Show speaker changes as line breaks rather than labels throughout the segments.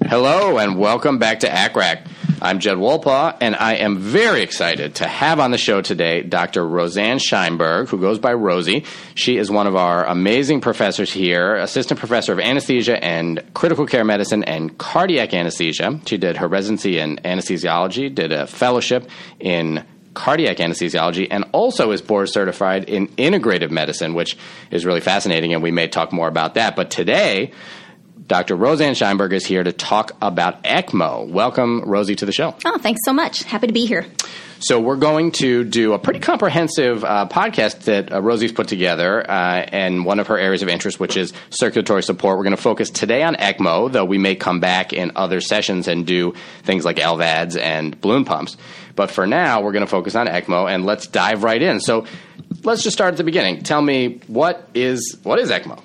Hello and welcome back to ACCRAC. I'm Jed Wolpaw, and I am very excited to have on the show today Dr. Roseanne Scheinberg, who goes by Rosie. She is one of our amazing professors here, assistant professor of anesthesia and critical care medicine and cardiac anesthesia. She did her residency in anesthesiology, did a fellowship in cardiac anesthesiology, and also is board certified in integrative medicine, which is really fascinating, and we may talk more about that. But today, Dr. Roseanne Scheinberg is here to talk about ECMO. Welcome, Rosie, to the show.
Oh, thanks so much. Happy to be here.
So we're going to do a pretty comprehensive podcast that Rosie's put together, and one of her areas of interest, which is circulatory support. We're going to focus today on ECMO, though we may come back in other sessions and do things like LVADs and balloon pumps. But for now, we're going to focus on ECMO, and let's dive right in. So let's just start at the beginning. Tell me, what is ECMO?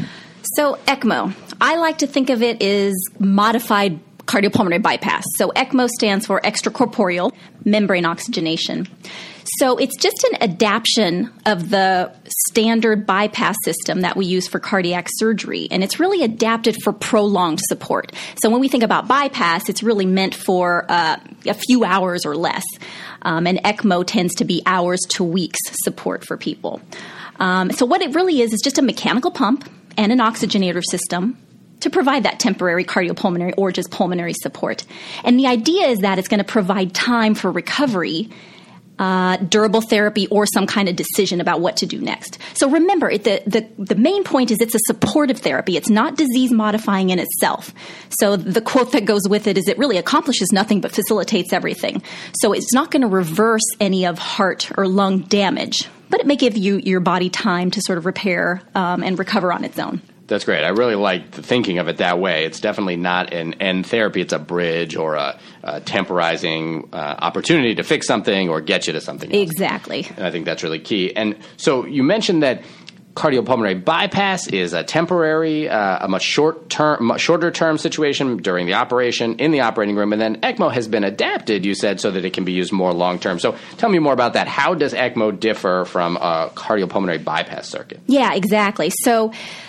So ECMO, I like to think of it as modified cardiopulmonary bypass. So ECMO stands for extracorporeal membrane oxygenation. So it's just an adaptation of the standard bypass system that we use for cardiac surgery, and it's really adapted for prolonged support. So when we think about bypass, it's really meant for a few hours or less, and ECMO tends to be hours to weeks support for people. So what it really is just a mechanical pump and an oxygenator system to provide that temporary cardiopulmonary or just pulmonary support. And the idea is that it's going to provide time for recovery, durable therapy, or some kind of decision about what to do next. So remember, the main point is it's a supportive therapy. It's not disease modifying in itself. So the quote that goes with it is it really accomplishes nothing but facilitates everything. So it's not going to reverse any of heart or lung damage, but it may give you your body time to sort of repair and recover on its own.
That's great. I really like the thinking of it that way. It's definitely not an end therapy. It's a bridge or a temporizing opportunity to fix something or get you to something else.
Exactly.
And I think that's really key. And so you mentioned that cardiopulmonary bypass is a temporary, a much shorter term situation during the operation in the operating room, and then ECMO has been adapted, you said, so that it can be used more long term. So tell me more about that. How does ECMO differ from a cardiopulmonary bypass circuit?
Yeah, exactly. So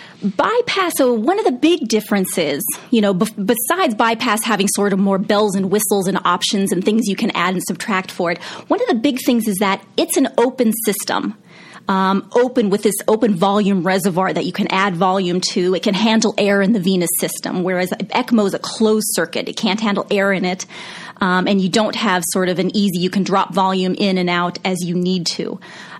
one of the big differences, besides bypass having sort of more bells and whistles and options and things you can add and subtract for it, one of the big things is that it's an open system. Open with this open volume reservoir that you can add volume to. It can handle air in the venous system, whereas ECMO is a closed circuit. It can't handle air in it, and you don't have sort of you can drop volume in and out as you need to.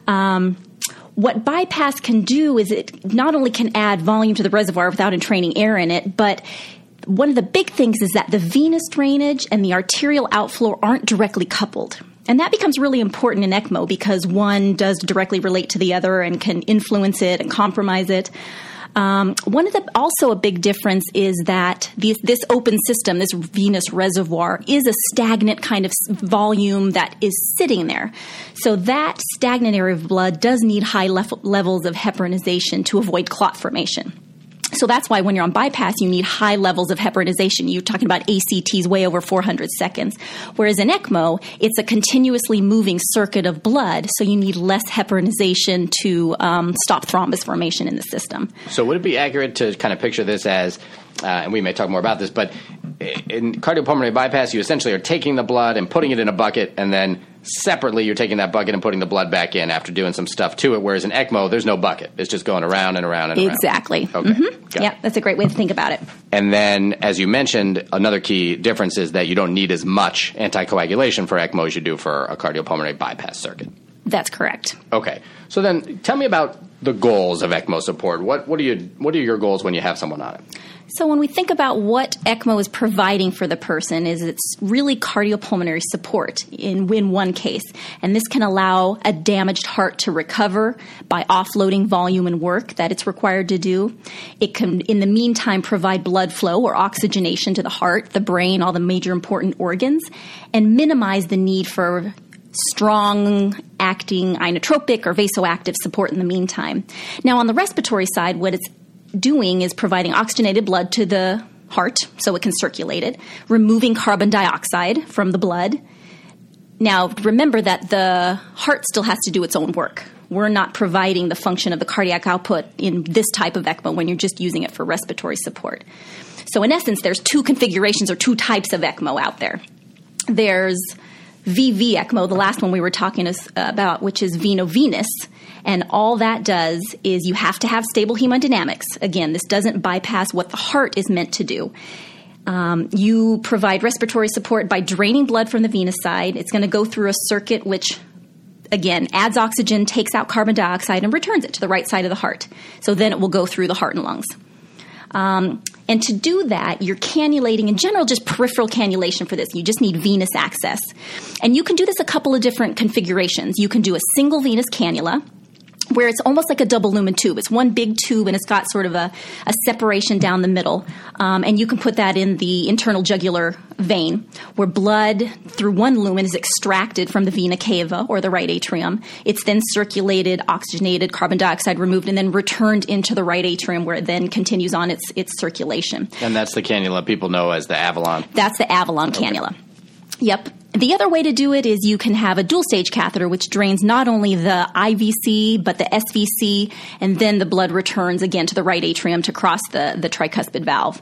What bypass can do is it not only can add volume to the reservoir without entraining air in it, but one of the big things is that the venous drainage and the arterial outflow aren't directly coupled. And that becomes really important in ECMO because one does directly relate to the other and can influence it and compromise it. Also a big difference is that this open system, this venous reservoir, is a stagnant kind of volume that is sitting there. So that stagnant area of blood does need high levels of heparinization to avoid clot formation. So that's why when you're on bypass, you need high levels of heparinization. You're talking about ACTs way over 400 seconds. Whereas in ECMO, it's a continuously moving circuit of blood, so you need less heparinization to stop thrombus formation in the system.
So would it be accurate to kind of picture this as, and we may talk more about this, but in cardiopulmonary bypass, you essentially are taking the blood and putting it in a bucket, and then separately you're taking that bucket and putting the blood back in after doing some stuff to it, whereas in ECMO, there's no bucket. It's just going around and around and around.
Exactly.
Okay.
Mm-hmm. Yeah, that's a great way to think about it.
And then, as you mentioned, another key difference is that you don't need as much anticoagulation for ECMO as you do for a cardiopulmonary bypass circuit.
That's correct.
Okay. So then tell me about the goals of ECMO support. What are your goals when you have someone on it?
So when we think about what ECMO is providing for the person, is it's really cardiopulmonary support in one case. And this can allow a damaged heart to recover by offloading volume and work that it's required to do. It can, in the meantime, provide blood flow or oxygenation to the heart, the brain, all the major important organs, and minimize the need for strong acting inotropic or vasoactive support in the meantime. Now, on the respiratory side, what it's doing is providing oxygenated blood to the heart so it can circulate it, removing carbon dioxide from the blood. Now, remember that the heart still has to do its own work. we're not providing the function of the cardiac output in this type of ECMO when you're just using it for respiratory support. So in essence, there's two configurations or two types of ECMO out there. There's VV ECMO, the last one we were talking about, which is veno-venous. And all that does is you have to have stable hemodynamics. Again, this doesn't bypass what the heart is meant to do. You provide respiratory support by draining blood from the venous side. It's going to go through a circuit which, again, adds oxygen, takes out carbon dioxide, and returns it to the right side of the heart. So then it will go through the heart and lungs. And to do that, you're cannulating, in general, just peripheral cannulation for this. You just need venous access. And you can do this a couple of different configurations. You can do a single venous cannula, where it's almost like a double lumen tube. It's one big tube, and it's got sort of a separation down the middle. And you can put that in the internal jugular vein, where blood through one lumen is extracted from the vena cava, or the right atrium. It's then circulated, oxygenated, carbon dioxide removed, and then returned into the right atrium, where it then continues on its circulation.
And that's the cannula people know as the Avalon.
That's the Avalon cannula. Yep. The other way to do it is you can have a dual-stage catheter, which drains not only the IVC, but the SVC, and then the blood returns again to the right atrium to cross the tricuspid valve.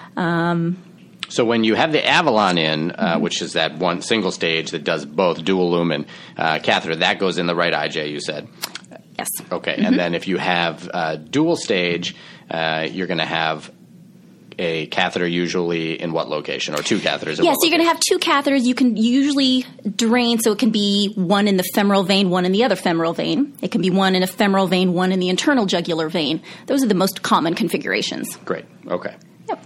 So when you have the Avalon in, which is that one single stage that does both dual lumen catheter, that goes in the right IJ, you said?
Yes.
Okay. And then if you have dual stage, you're going to have a catheter usually in what location, or two catheters?
Yes, so you're going to have two catheters. You can usually drain, so it can be one in the femoral vein, one in the other femoral vein. It can be one in a femoral vein, one in the internal jugular vein. Those are the most common configurations.
Great. Okay.
Yep.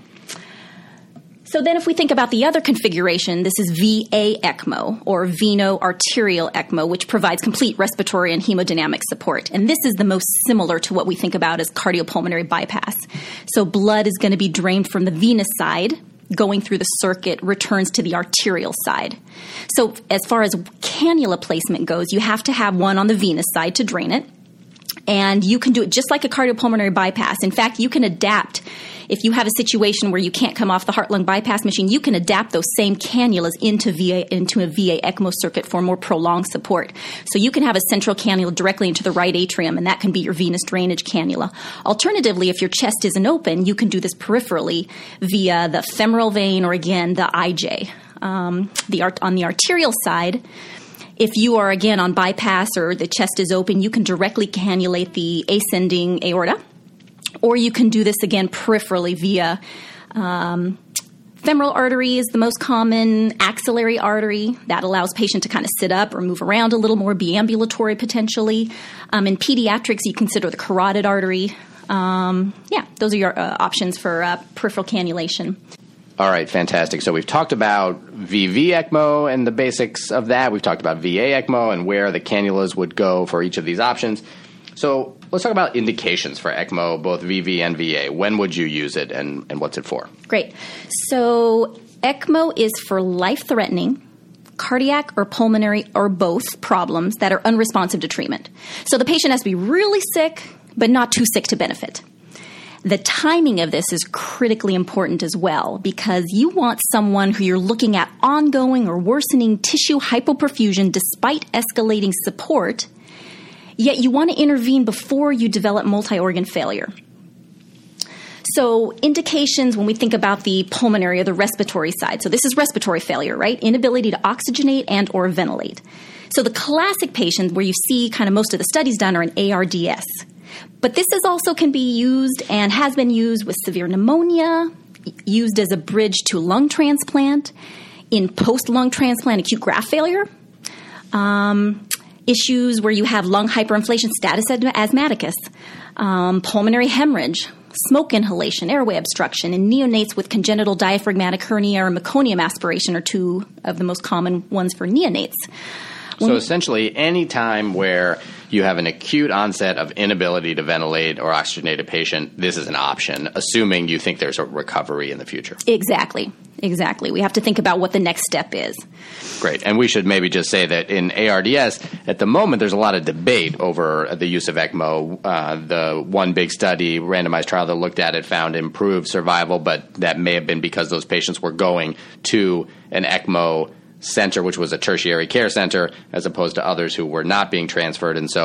So then if we think about the other configuration, this is VA ECMO, or veno-arterial ECMO, which provides complete respiratory and hemodynamic support. And this is the most similar to what we think about as cardiopulmonary bypass. So blood is going to be drained from the venous side, going through the circuit, returns to the arterial side. So as far as cannula placement goes, you have to have one on the venous side to drain it. And you can do it just like a cardiopulmonary bypass. In fact, you can adapt. If you have a situation where you can't come off the heart-lung bypass machine, you can adapt those same cannulas into a VA ECMO circuit for more prolonged support. So you can have a central cannula directly into the right atrium, and that can be your venous drainage cannula. Alternatively, if your chest isn't open, you can do this peripherally via the femoral vein or, again, the IJ. On the arterial side, if you are, again, on bypass or the chest is open, you can directly cannulate the ascending aorta. Or you can do this, again, peripherally via femoral artery is the most common, axillary artery. That allows patient to kind of sit up or move around a little more, be ambulatory potentially. In pediatrics, you consider the carotid artery. Those are your options for peripheral cannulation.
All right, fantastic. So we've talked about VV ECMO and the basics of that. We've talked about VA ECMO and where the cannulas would go for each of these options. So let's talk about indications for ECMO, both VV and VA. When would you use it, and what's it for?
Great. So ECMO is for life-threatening, cardiac or pulmonary or both problems that are unresponsive to treatment. So the patient has to be really sick, but not too sick to benefit. The timing of this is critically important as well, because you want someone who you're looking at ongoing or worsening tissue hypoperfusion despite escalating support, yet you want to intervene before you develop multi-organ failure. So indications when we think about the pulmonary or the respiratory side. So this is respiratory failure, right? Inability to oxygenate and or ventilate. So the classic patients where you see kind of most of the studies done are in ARDS. But this is also can be used and has been used with severe pneumonia, used as a bridge to lung transplant, in post-lung transplant acute graft failure, issues where you have lung hyperinflation, status asthmaticus, pulmonary hemorrhage, smoke inhalation, airway obstruction, and neonates with congenital diaphragmatic hernia or meconium aspiration are two of the most common ones for neonates.
So essentially, any time where you have an acute onset of inability to ventilate or oxygenate a patient, this is an option, assuming you think there's a recovery in the future.
Exactly. We have to think about what the next step is.
Great. And we should maybe just say that in ARDS, at the moment, there's a lot of debate over the use of ECMO. The one big study, randomized trial that looked at it, found improved survival, but that may have been because those patients were going to an ECMO center, which was a tertiary care center, as opposed to others who were not being transferred. And so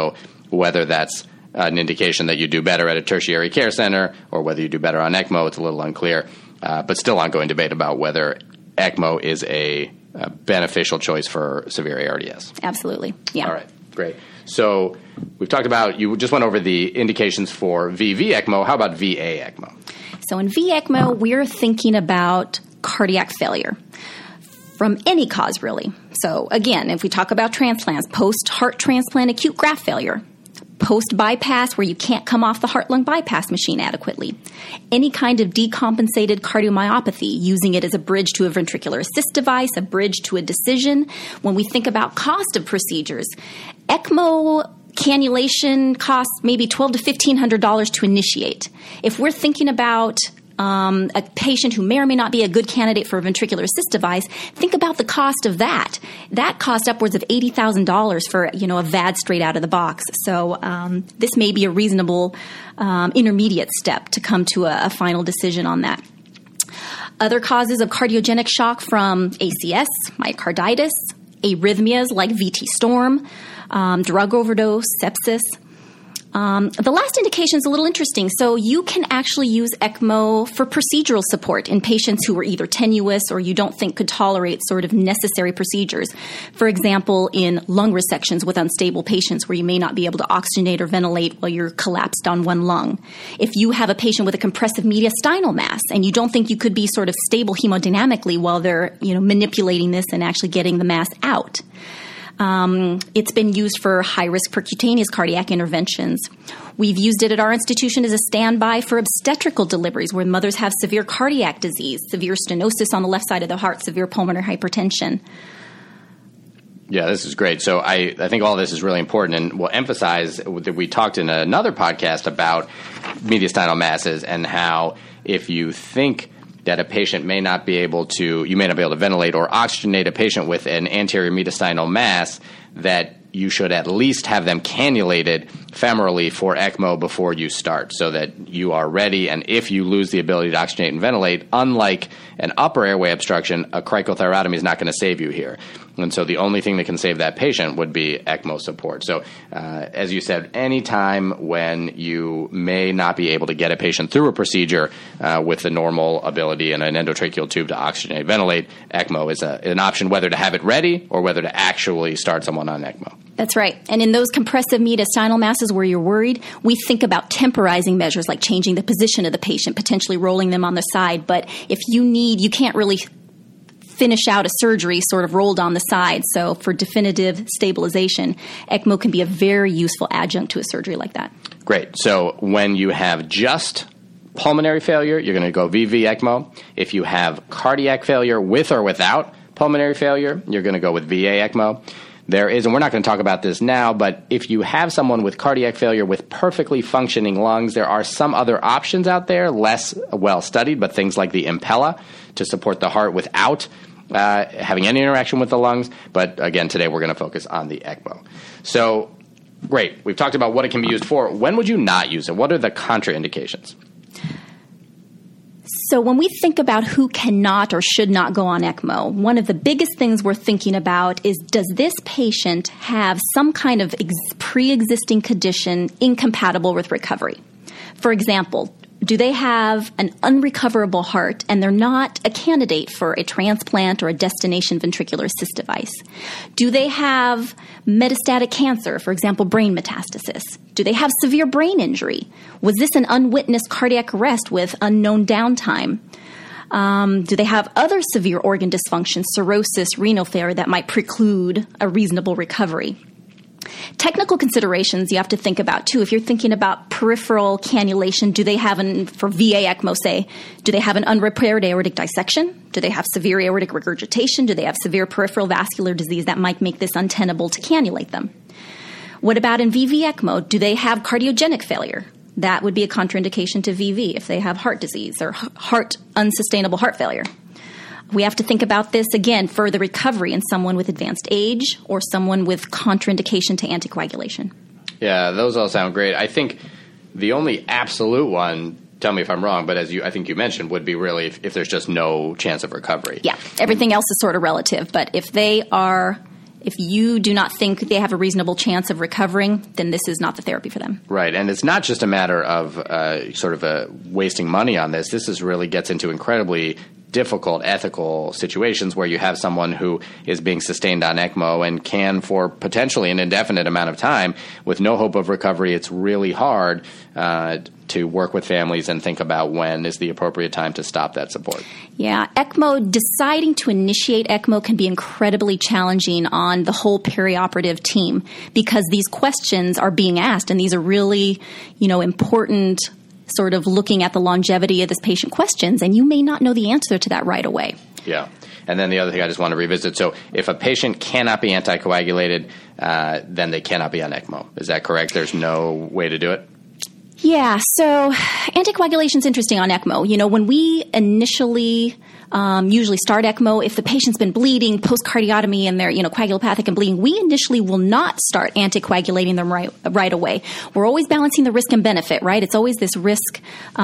whether that's an indication that you do better at a tertiary care center or whether you do better on ECMO. It's a little unclear, but still ongoing debate about whether ECMO is a beneficial choice for severe ARDS.
Absolutely. Yeah.
All right. Great. So we've talked about, you just went over the indications for VV ECMO. How about VA ECMO?
So in V ECMO, we're thinking about cardiac failure from any cause, really. So again, if we talk about transplants, post-heart transplant acute graft failure, post-bypass where you can't come off the heart-lung bypass machine adequately, any kind of decompensated cardiomyopathy, using it as a bridge to a ventricular assist device, a bridge to a decision. When we think about cost of procedures, ECMO cannulation costs maybe $1,200 to $1,500 to initiate. If we're thinking about a patient who may or may not be a good candidate for a ventricular assist device, think about the cost of that. That costs upwards of $80,000 for a VAD straight out of the box. So this may be a reasonable intermediate step to come to a final decision on that. Other causes of cardiogenic shock from ACS, myocarditis, arrhythmias like VT storm, drug overdose, sepsis. The last indication is a little interesting. So you can actually use ECMO for procedural support in patients who are either tenuous or you don't think could tolerate sort of necessary procedures. For example, in lung resections with unstable patients where you may not be able to oxygenate or ventilate while you're collapsed on one lung. If you have a patient with a compressive mediastinal mass and you don't think you could be sort of stable hemodynamically while they're manipulating this and actually getting the mass out. It's been used for high-risk percutaneous cardiac interventions. We've used it at our institution as a standby for obstetrical deliveries where mothers have severe cardiac disease, severe stenosis on the left side of the heart, severe pulmonary hypertension.
Yeah, this is great. So I think all this is really important, and we'll emphasize that we talked in another podcast about mediastinal masses and how if you think that a patient may not be able to ventilate or oxygenate a patient with an anterior mediastinal mass, that you should at least have them cannulated femorally for ECMO before you start so that you are ready. And if you lose the ability to oxygenate and ventilate, unlike an upper airway obstruction, a cricothyrotomy is not going to save you here. And so the only thing that can save that patient would be ECMO support. So as you said, any time when you may not be able to get a patient through a procedure with the normal ability in an endotracheal tube to oxygenate, ventilate, ECMO is an option, whether to have it ready or whether to actually start someone on ECMO.
That's right. And in those compressive mediastinal masses where you're worried, we think about temporizing measures like changing the position of the patient, potentially rolling them on the side. But if you can't really finish out a surgery sort of rolled on the side. So for definitive stabilization, ECMO can be a very useful adjunct to a surgery like that. Great.
So when you have just pulmonary failure, you're going to go VV ECMO. If you have cardiac failure with or without pulmonary failure, you're going to go with VA ECMO. There is, and we're not going to talk about this now, but if you have someone with cardiac failure with perfectly functioning lungs, there are some other options out there, less well studied, but things like the Impella to support the heart without having any interaction with the lungs. But again, today we're going to focus on the ECMO. So, great. We've talked about what it can be used for. When would you not use it? What are the contraindications?
So when we think about who cannot or should not go on ECMO, one of the biggest things we're thinking about is, does this patient have some kind of pre-existing condition incompatible with recovery? For example, do they have an unrecoverable heart and they're not a candidate for a transplant or a destination ventricular assist device? Do they have metastatic cancer, for example, brain metastasis? Do they have severe brain injury? Was this an unwitnessed cardiac arrest with unknown downtime? Do they have other severe organ dysfunction, cirrhosis, renal failure that might preclude a reasonable recovery? Technical considerations you have to think about, too. If you're thinking about peripheral cannulation, do they have, for VA ECMO, say, do they have an unrepaired aortic dissection? Do they have severe aortic regurgitation? Do they have severe peripheral vascular disease that might make this untenable to cannulate them? What about in VV ECMO? Do they have cardiogenic failure? That would be a contraindication to VV if they have heart disease or unsustainable heart failure. We have to think about this, again, for the recovery in someone with advanced age or someone with contraindication to anticoagulation.
Yeah, those all sound great. I think the only absolute one, tell me if I'm wrong, but I think you mentioned, would be really if there's just no chance of recovery.
Yeah, everything else is sort of relative. But if they are If you do not think they have a reasonable chance of recovering, then this is not the therapy for them.
Right. And it's not just a matter of wasting money on this. This really gets into incredibly difficult ethical situations where you have someone who is being sustained on ECMO and can, for potentially an indefinite amount of time, with no hope of recovery. It's really hard to work with families and think about when is the appropriate time to stop that support.
Yeah, ECMO, deciding to initiate ECMO can be incredibly challenging on the whole perioperative team because these questions are being asked, and these are really, important sort of looking at the longevity of this patient questions, and you may not know the answer to that right away.
Yeah. And then the other thing I just want to revisit, so if a patient cannot be anticoagulated, then they cannot be on ECMO. Is that correct? There's no way to do it?
Yeah, so anticoagulation is interesting on ECMO. When we initially usually start ECMO, if the patient's been bleeding post-cardiotomy and they're coagulopathic and bleeding, we initially will not start anticoagulating them right away. We're always balancing the risk and benefit, right? It's always this risk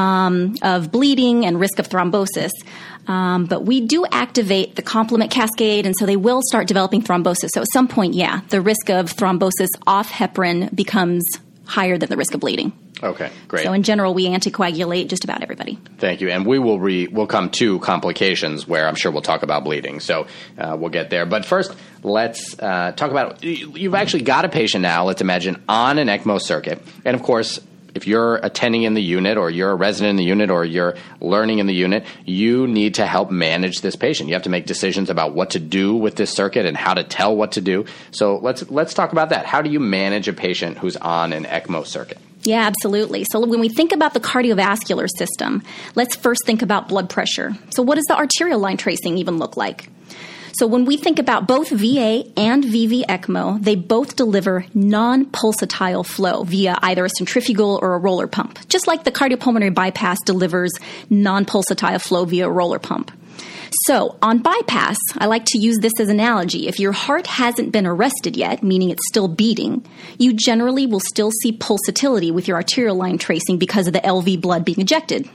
of bleeding and risk of thrombosis. But we do activate the complement cascade, and so they will start developing thrombosis. So at some point, the risk of thrombosis off heparin becomes higher than the risk of bleeding.
Okay, great.
So in general, we anticoagulate just about everybody.
Thank you. And we'll come to complications where I'm sure we'll talk about bleeding. So we'll get there. But first, let's talk about, you've actually got a patient now, let's imagine, on an ECMO circuit. And of course, if you're attending in the unit or you're a resident in the unit or you're learning in the unit, you need to help manage this patient. You have to make decisions about what to do with this circuit and how to tell what to do. So let's talk about that. How do you manage a patient who's on an ECMO circuit?
Yeah, absolutely. So when we think about the cardiovascular system, let's first think about blood pressure. So what does the arterial line tracing even look like? So when we think about both VA and VV ECMO, they both deliver non-pulsatile flow via either a centrifugal or a roller pump, just like the cardiopulmonary bypass delivers non-pulsatile flow via a roller pump. So on bypass, I like to use this as an analogy. If your heart hasn't been arrested yet, meaning it's still beating, you generally will still see pulsatility with your arterial line tracing because of the LV blood being ejected.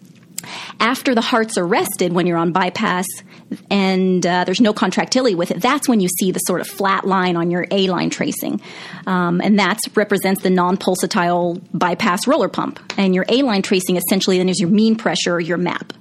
After the heart's arrested, when you're on bypass and there's no contractility with it, that's when you see the sort of flat line on your A-line tracing. And that represents the non-pulsatile bypass roller pump. And your A-line tracing essentially then is your mean pressure or your MAP.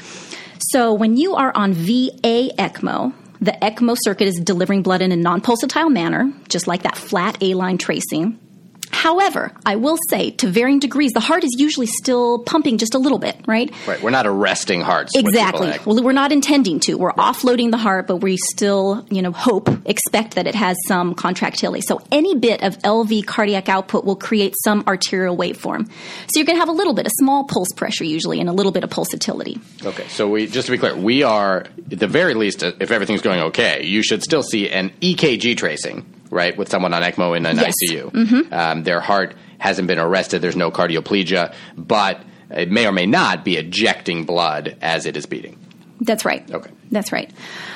So when you are on VA ECMO, the ECMO circuit is delivering blood in a non-pulsatile manner, just like that flat A-line tracing. However, I will say, to varying degrees, the heart is usually still pumping just a little bit, right?
Right. We're not arresting hearts.
Exactly. Well, we're not intending to. We're offloading the heart, but we still, expect that it has some contractility. So any bit of LV cardiac output will create some arterial waveform. So you're going to have a little bit, a small pulse pressure usually, and a little bit of pulsatility.
Okay. So just to be clear, we are, at the very least, if everything's going okay, you should still see an EKG tracing, right, with someone on ECMO in an ICU. Mm-hmm. Their heart hasn't been arrested. There's no cardioplegia, but it may or may not be ejecting blood as it is beating.
That's right.
Okay.
That's right.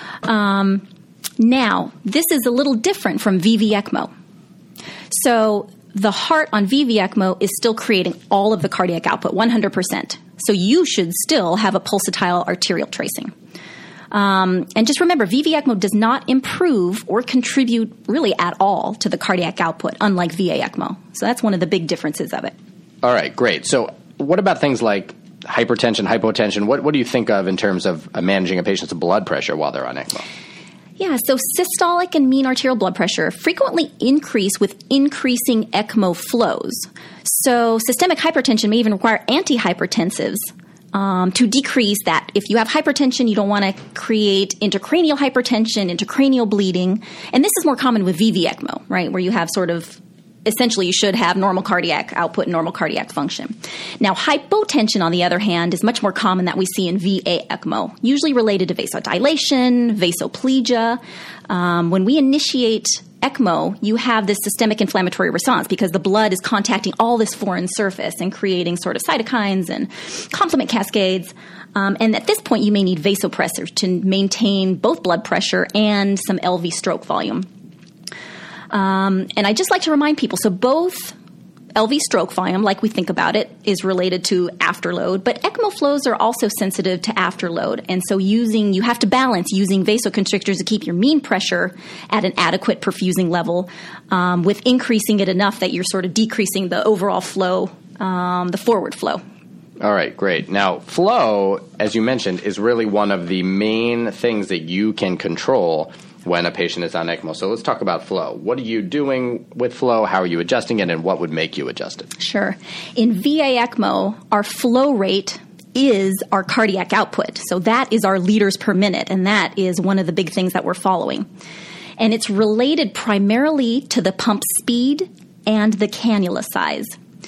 Now, this is a little different from VV ECMO. So the heart on VV ECMO is still creating all of the cardiac output, 100%. So you should still have a pulsatile arterial tracing. And just remember, VV ECMO does not improve or contribute really at all to the cardiac output, unlike VA ECMO. So that's one of the big differences of it. All
right, great. So what about things like hypertension, hypotension? What do you think of in terms of managing a patient's blood pressure while they're on ECMO?
Yeah, so systolic and mean arterial blood pressure frequently increase with increasing ECMO flows. So systemic hypertension may even require antihypertensives to decrease that. If you have hypertension, you don't want to create intracranial hypertension, intracranial bleeding. And this is more common with VV ECMO, right, where you have sort of essentially you should have normal cardiac output and normal cardiac function. Now, hypotension, on the other hand, is much more common that we see in VA ECMO, usually related to vasodilation, vasoplegia. When we initiate ECMO, you have this systemic inflammatory response because the blood is contacting all this foreign surface and creating sort of cytokines and complement cascades. And at this point, you may need vasopressors to maintain both blood pressure and some LV stroke volume. And I just like to remind people, so both LV stroke volume, like we think about it, is related to afterload, but ECMO flows are also sensitive to afterload. And so you have to balance using vasoconstrictors to keep your mean pressure at an adequate perfusing level with increasing it enough that you're sort of decreasing the overall flow, the forward flow.
All right, great. Now, flow, as you mentioned, is really one of the main things that you can control when a patient is on ECMO. So let's talk about flow. What are you doing with flow? How are you adjusting it? And what would make you adjust it?
Sure. In VA ECMO, our flow rate is our cardiac output. So that is our liters per minute. And that is one of the big things that we're following. And it's related primarily to the pump speed and the cannula size.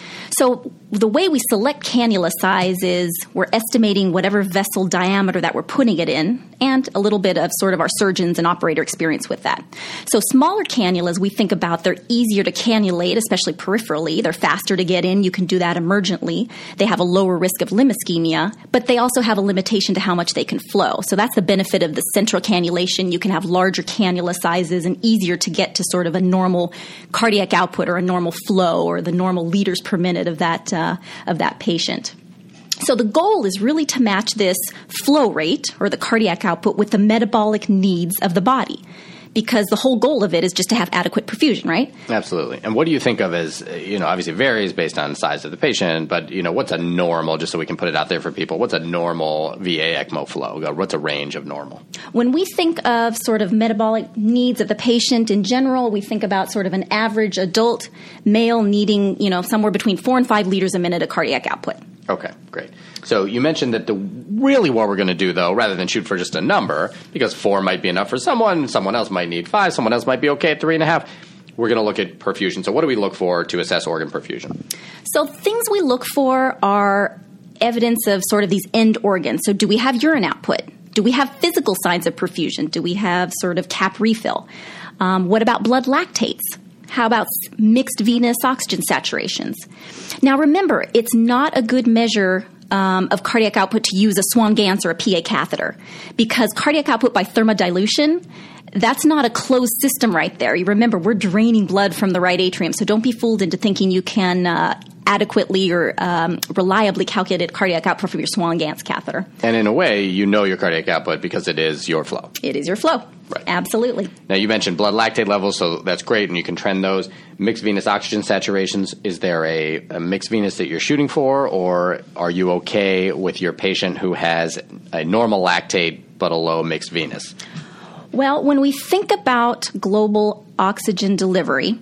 So the way we select cannula size is we're estimating whatever vessel diameter that we're putting it in and a little bit of sort of our surgeons and operator experience with that. So smaller cannulas, we think about, they're easier to cannulate, especially peripherally. They're faster to get in. You can do that emergently. They have a lower risk of limb ischemia, but they also have a limitation to how much they can flow. So that's the benefit of the central cannulation. You can have larger cannula sizes and easier to get to sort of a normal cardiac output or a normal flow or the normal liters per minute of that patient. So the goal is really to match this flow rate or the cardiac output with the metabolic needs of the body, because the whole goal of it is just to have adequate perfusion, right?
Absolutely. And what do you think of as, obviously it varies based on the size of the patient, but, what's a normal, just so we can put it out there for people, what's a normal VA ECMO flow? What's a range of normal?
When we think of sort of metabolic needs of the patient in general, we think about sort of an average adult male needing, somewhere between 4 and 5 liters a minute of cardiac output.
Okay, great. So you mentioned that really what we're going to do, though, rather than shoot for just a number, because 4 might be enough for someone else might need 5, someone else might be okay at 3.5, we're going to look at perfusion. So what do we look for to assess organ perfusion?
So things we look for are evidence of sort of these end organs. So do we have urine output? Do we have physical signs of perfusion? Do we have sort of cap refill? What about blood lactates? How about mixed venous oxygen saturations? Now, remember, it's not a good measure of cardiac output to use a Swan-Ganz or a PA catheter, because cardiac output by thermodilution, that's not a closed system right there. You remember, we're draining blood from the right atrium, so don't be fooled into thinking you can adequately or reliably calculate cardiac output from your Swan-Ganz catheter.
And in a way, your cardiac output because it is your flow.
It is your flow.
Right.
Absolutely.
Now, you mentioned blood lactate levels, so that's great, and you can trend those. Mixed venous oxygen saturations, is there a mixed venous that you're shooting for, or are you okay with your patient who has a normal lactate but a low mixed venous?
Well, when we think about global oxygen delivery,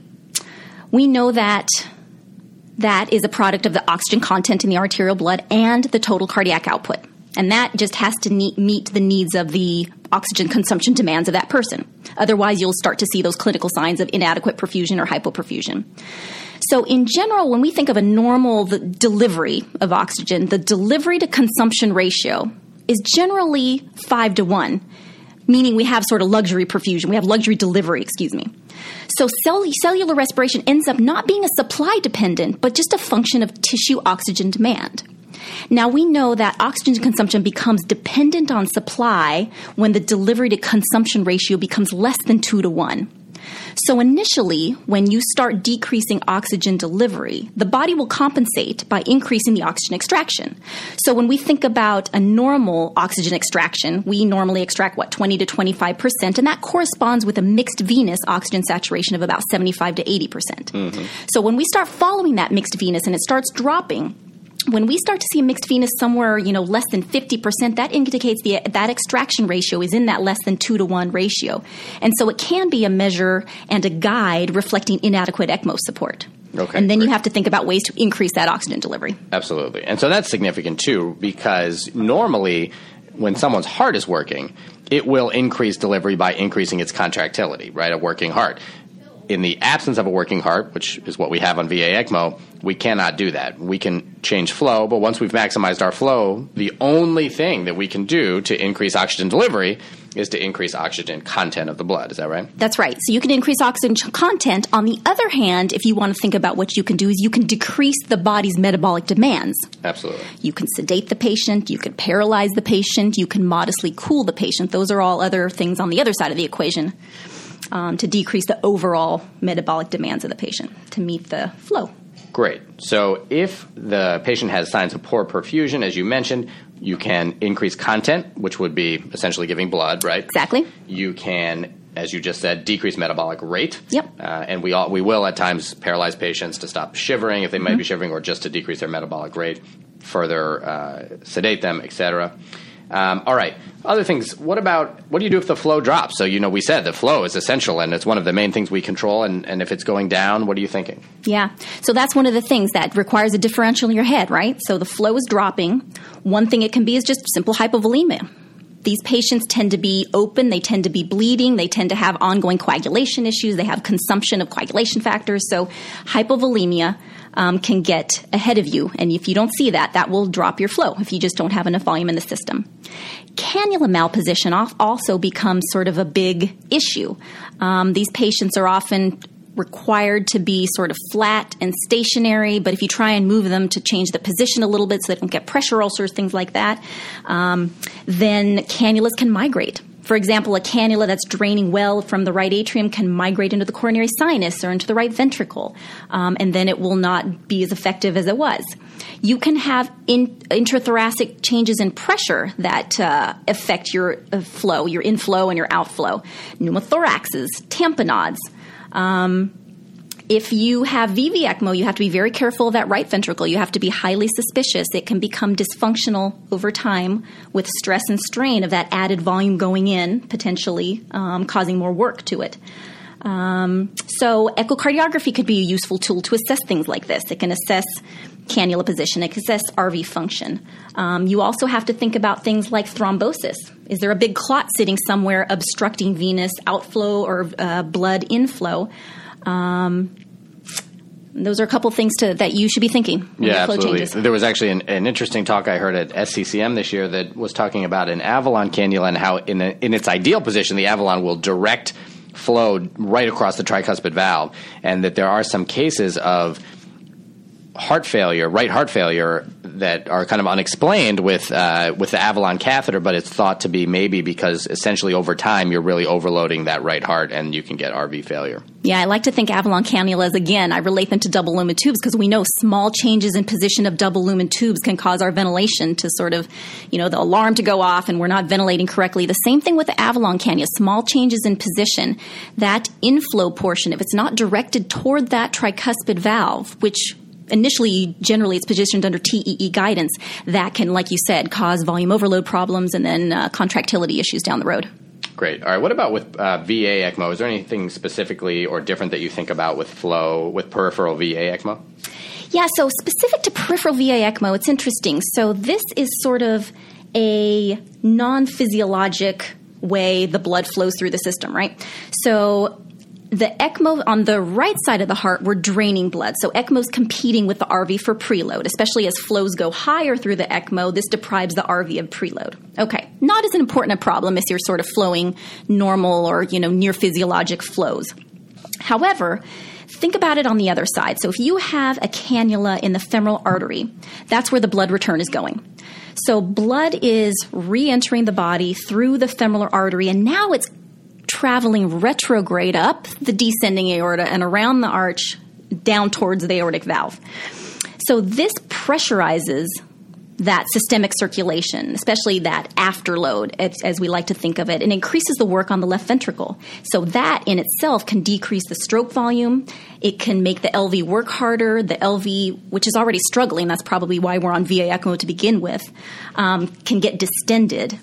we know that that is a product of the oxygen content in the arterial blood and the total cardiac output. And that just has to meet the needs of the oxygen consumption demands of that person. Otherwise, you'll start to see those clinical signs of inadequate perfusion or hypoperfusion. So in general, when we think of a normal delivery of oxygen, the delivery to consumption ratio is generally 5-to-1, meaning we have sort of luxury perfusion. We have luxury delivery, So cellular respiration ends up not being a supply dependent, but just a function of tissue oxygen demand. Now, we know that oxygen consumption becomes dependent on supply when the delivery to consumption ratio becomes less than 2-to-1. So initially, when you start decreasing oxygen delivery, the body will compensate by increasing the oxygen extraction. So when we think about a normal oxygen extraction, we normally extract, 20 to 25%, and that corresponds with a mixed venous oxygen saturation of about 75 to 80%. Mm-hmm. So when we start following that mixed venous and it starts dropping, when we start to see a mixed venous somewhere, less than 50%, that indicates that extraction ratio is in that less than 2-to-1 ratio. And so it can be a measure and a guide reflecting inadequate ECMO support.
Okay,
and then
great.
You have to think about ways to increase that oxygen delivery.
Absolutely. And so that's significant, too, because normally when someone's heart is working, it will increase delivery by increasing its contractility, right, a working heart. In the absence of a working heart, which is what we have on VA ECMO, we cannot do that. We can change flow, but once we've maximized our flow, the only thing that we can do to increase oxygen delivery is to increase oxygen content of the blood. Is that right?
That's right. So you can increase oxygen content. On the other hand, if you want to think about what you can do, is you can decrease the body's metabolic demands.
Absolutely.
You can sedate the patient. You can paralyze the patient. You can modestly cool the patient. Those are all other things on the other side of the equation. To decrease the overall metabolic demands of the patient to meet the flow.
Great. So if the patient has signs of poor perfusion, as you mentioned, you can increase content, which would be essentially giving blood, right?
Exactly.
You can, as you just said, decrease metabolic rate.
Yep.
And we will at times paralyze patients to stop shivering if they might be shivering, or just to decrease their metabolic rate, further sedate them, etc. All right. Other things. What do you do if the flow drops? So, we said the flow is essential, and it's one of the main things we control. And if it's going down, what are you thinking?
Yeah. So that's one of the things that requires a differential in your head, right? So the flow is dropping. One thing it can be is just simple hypovolemia. These patients tend to be open. They tend to be bleeding. They tend to have ongoing coagulation issues. They have consumption of coagulation factors. So hypovolemia can get ahead of you. And if you don't see that, that will drop your flow if you just don't have enough volume in the system. Cannula malposition also becomes sort of a big issue. These patients are often required to be sort of flat and stationary, but if you try and move them to change the position a little bit so they don't get pressure ulcers, things like that, then cannulas can migrate. For example, a cannula that's draining well from the right atrium can migrate into the coronary sinus or into the right ventricle, and then it will not be as effective as it was. You can have intrathoracic changes in pressure that affect your flow, your inflow and your outflow. Pneumothoraxes, tamponades. If you have VV ECMO, you have to be very careful of that right ventricle. You have to be highly suspicious. It can become dysfunctional over time with stress and strain of that added volume going in, potentially causing more work to it. So echocardiography could be a useful tool to assess things like this. It can assess cannula position. It can assess RV function. You also have to think about things like thrombosis. Is there a big clot sitting somewhere obstructing venous outflow or blood inflow? Those are a couple things that you should be thinking when your flow
absolutely.
changes.
There was actually an interesting talk I heard at SCCM this year that was talking about an Avalon cannula and how in its ideal position, the Avalon will direct flow right across the tricuspid valve, and that there are some cases of right heart failure that are kind of unexplained with the Avalon catheter, but it's thought to be maybe because essentially over time you're really overloading that right heart and you can get RV failure.
Yeah, I like to think Avalon cannulas, again, I relate them to double lumen tubes because we know small changes in position of double lumen tubes can cause our ventilation to sort of, the alarm to go off and we're not ventilating correctly. The same thing with the Avalon cannula, small changes in position, that inflow portion, if it's not directed toward that tricuspid valve, which initially, generally, it's positioned under TEE guidance, that can, like you said, cause volume overload problems and then contractility issues down the road.
Great. All right. What about with VA ECMO? Is there anything specifically or different that you think about with flow, with peripheral VA ECMO?
Yeah, so specific to peripheral VA ECMO, it's interesting. So this is sort of a non-physiologic way the blood flows through the system, right? So the ECMO on the right side of the heart, we're draining blood. So ECMO's competing with the RV for preload, especially as flows go higher through the ECMO. This deprives the RV of preload. Okay, not as important a problem as you're sort of flowing normal or, near physiologic flows. However, think about it on the other side. So if you have a cannula in the femoral artery, that's where the blood return is going. So blood is re-entering the body through the femoral artery, and now it's traveling retrograde up the descending aorta and around the arch down towards the aortic valve. So this pressurizes that systemic circulation, especially that afterload, as we like to think of it, and increases the work on the left ventricle. So that in itself can decrease the stroke volume. It can make the LV work harder. The LV, which is already struggling, that's probably why we're on VA ECMO to begin with, can get distended.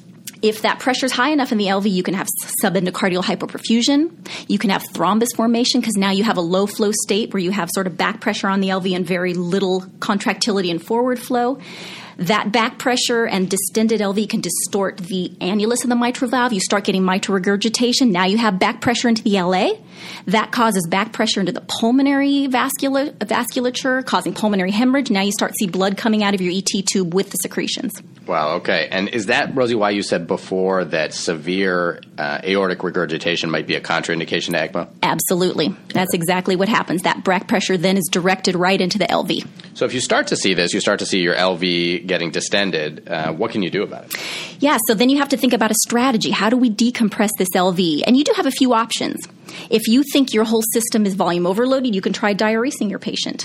If that pressure is high enough in the LV, you can have subendocardial hypoperfusion. You can have thrombus formation because now you have a low flow state where you have sort of back pressure on the LV and very little contractility and forward flow. That back pressure and distended LV can distort the annulus of the mitral valve. You start getting mitral regurgitation. Now you have back pressure into the LA. That causes back pressure into the pulmonary vasculature, causing pulmonary hemorrhage. Now you start to see blood coming out of your ET tube with the secretions.
Wow, okay. And is that, Rosie, why you said before that severe aortic regurgitation might be a contraindication to ECMO?
Absolutely. That's exactly what happens. That back pressure then is directed right into the LV.
So if you start to see this, you start to see your LV getting distended, what can you do about it?
Yeah, so then you have to think about a strategy. How do we decompress this LV? And you do have a few options. If you think your whole system is volume overloaded, you can try diuresing your patient.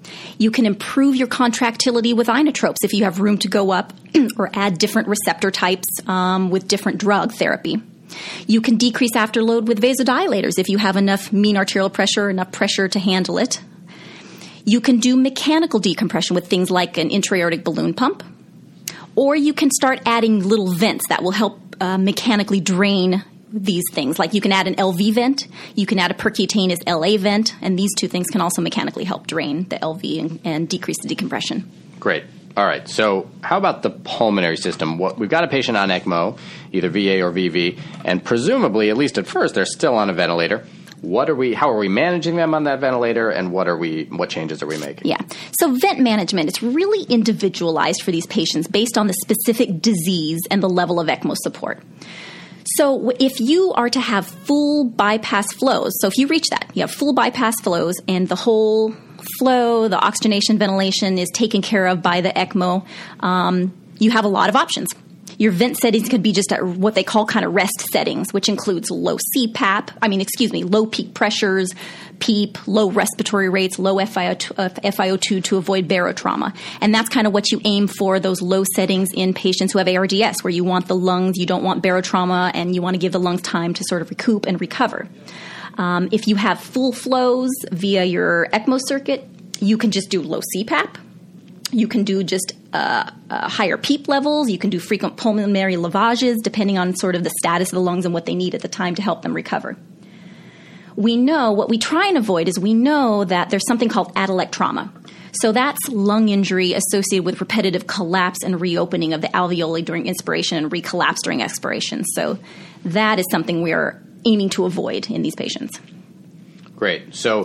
You can improve your contractility with inotropes if you have room to go up or add different receptor types with different drug therapy. You can decrease afterload with vasodilators if you have enough mean arterial pressure, enough pressure to handle it. You can do mechanical decompression with things like an intra-aortic balloon pump. Or you can start adding little vents that will help mechanically drain these things. Like you can add an LV vent, you can add a percutaneous LA vent, and these two things can also mechanically help drain the LV and decrease the decompression.
Great. All right. So how about the pulmonary system? We've got a patient on ECMO, either VA or VV, and presumably, at least at first, they're still on a ventilator. How are we managing them on that ventilator, and what changes are we making?
Yeah. So vent management, it's really individualized for these patients based on the specific disease and the level of ECMO support. So if you are to have full bypass flows, so if you reach that, you have full bypass flows and the whole flow, the oxygenation, ventilation is taken care of by the ECMO, you have a lot of options. Your vent settings could be just at what they call kind of rest settings, which includes low peak pressures, PEEP, low respiratory rates, low FiO2 to avoid barotrauma. And that's kind of what you aim for, those low settings in patients who have ARDS, where you want the lungs, you don't want barotrauma, and you want to give the lungs time to sort of recoup and recover. If you have full flows via your ECMO circuit, you can just do low CPAP. You can do just higher PEEP levels. You can do frequent pulmonary lavages, depending on sort of the status of the lungs and what they need at the time to help them recover. What we try and avoid is we know that there's something called attalec trauma. So that's lung injury associated with repetitive collapse and reopening of the alveoli during inspiration and recollapse during expiration. So that is something we are aiming to avoid in these patients.
Great. So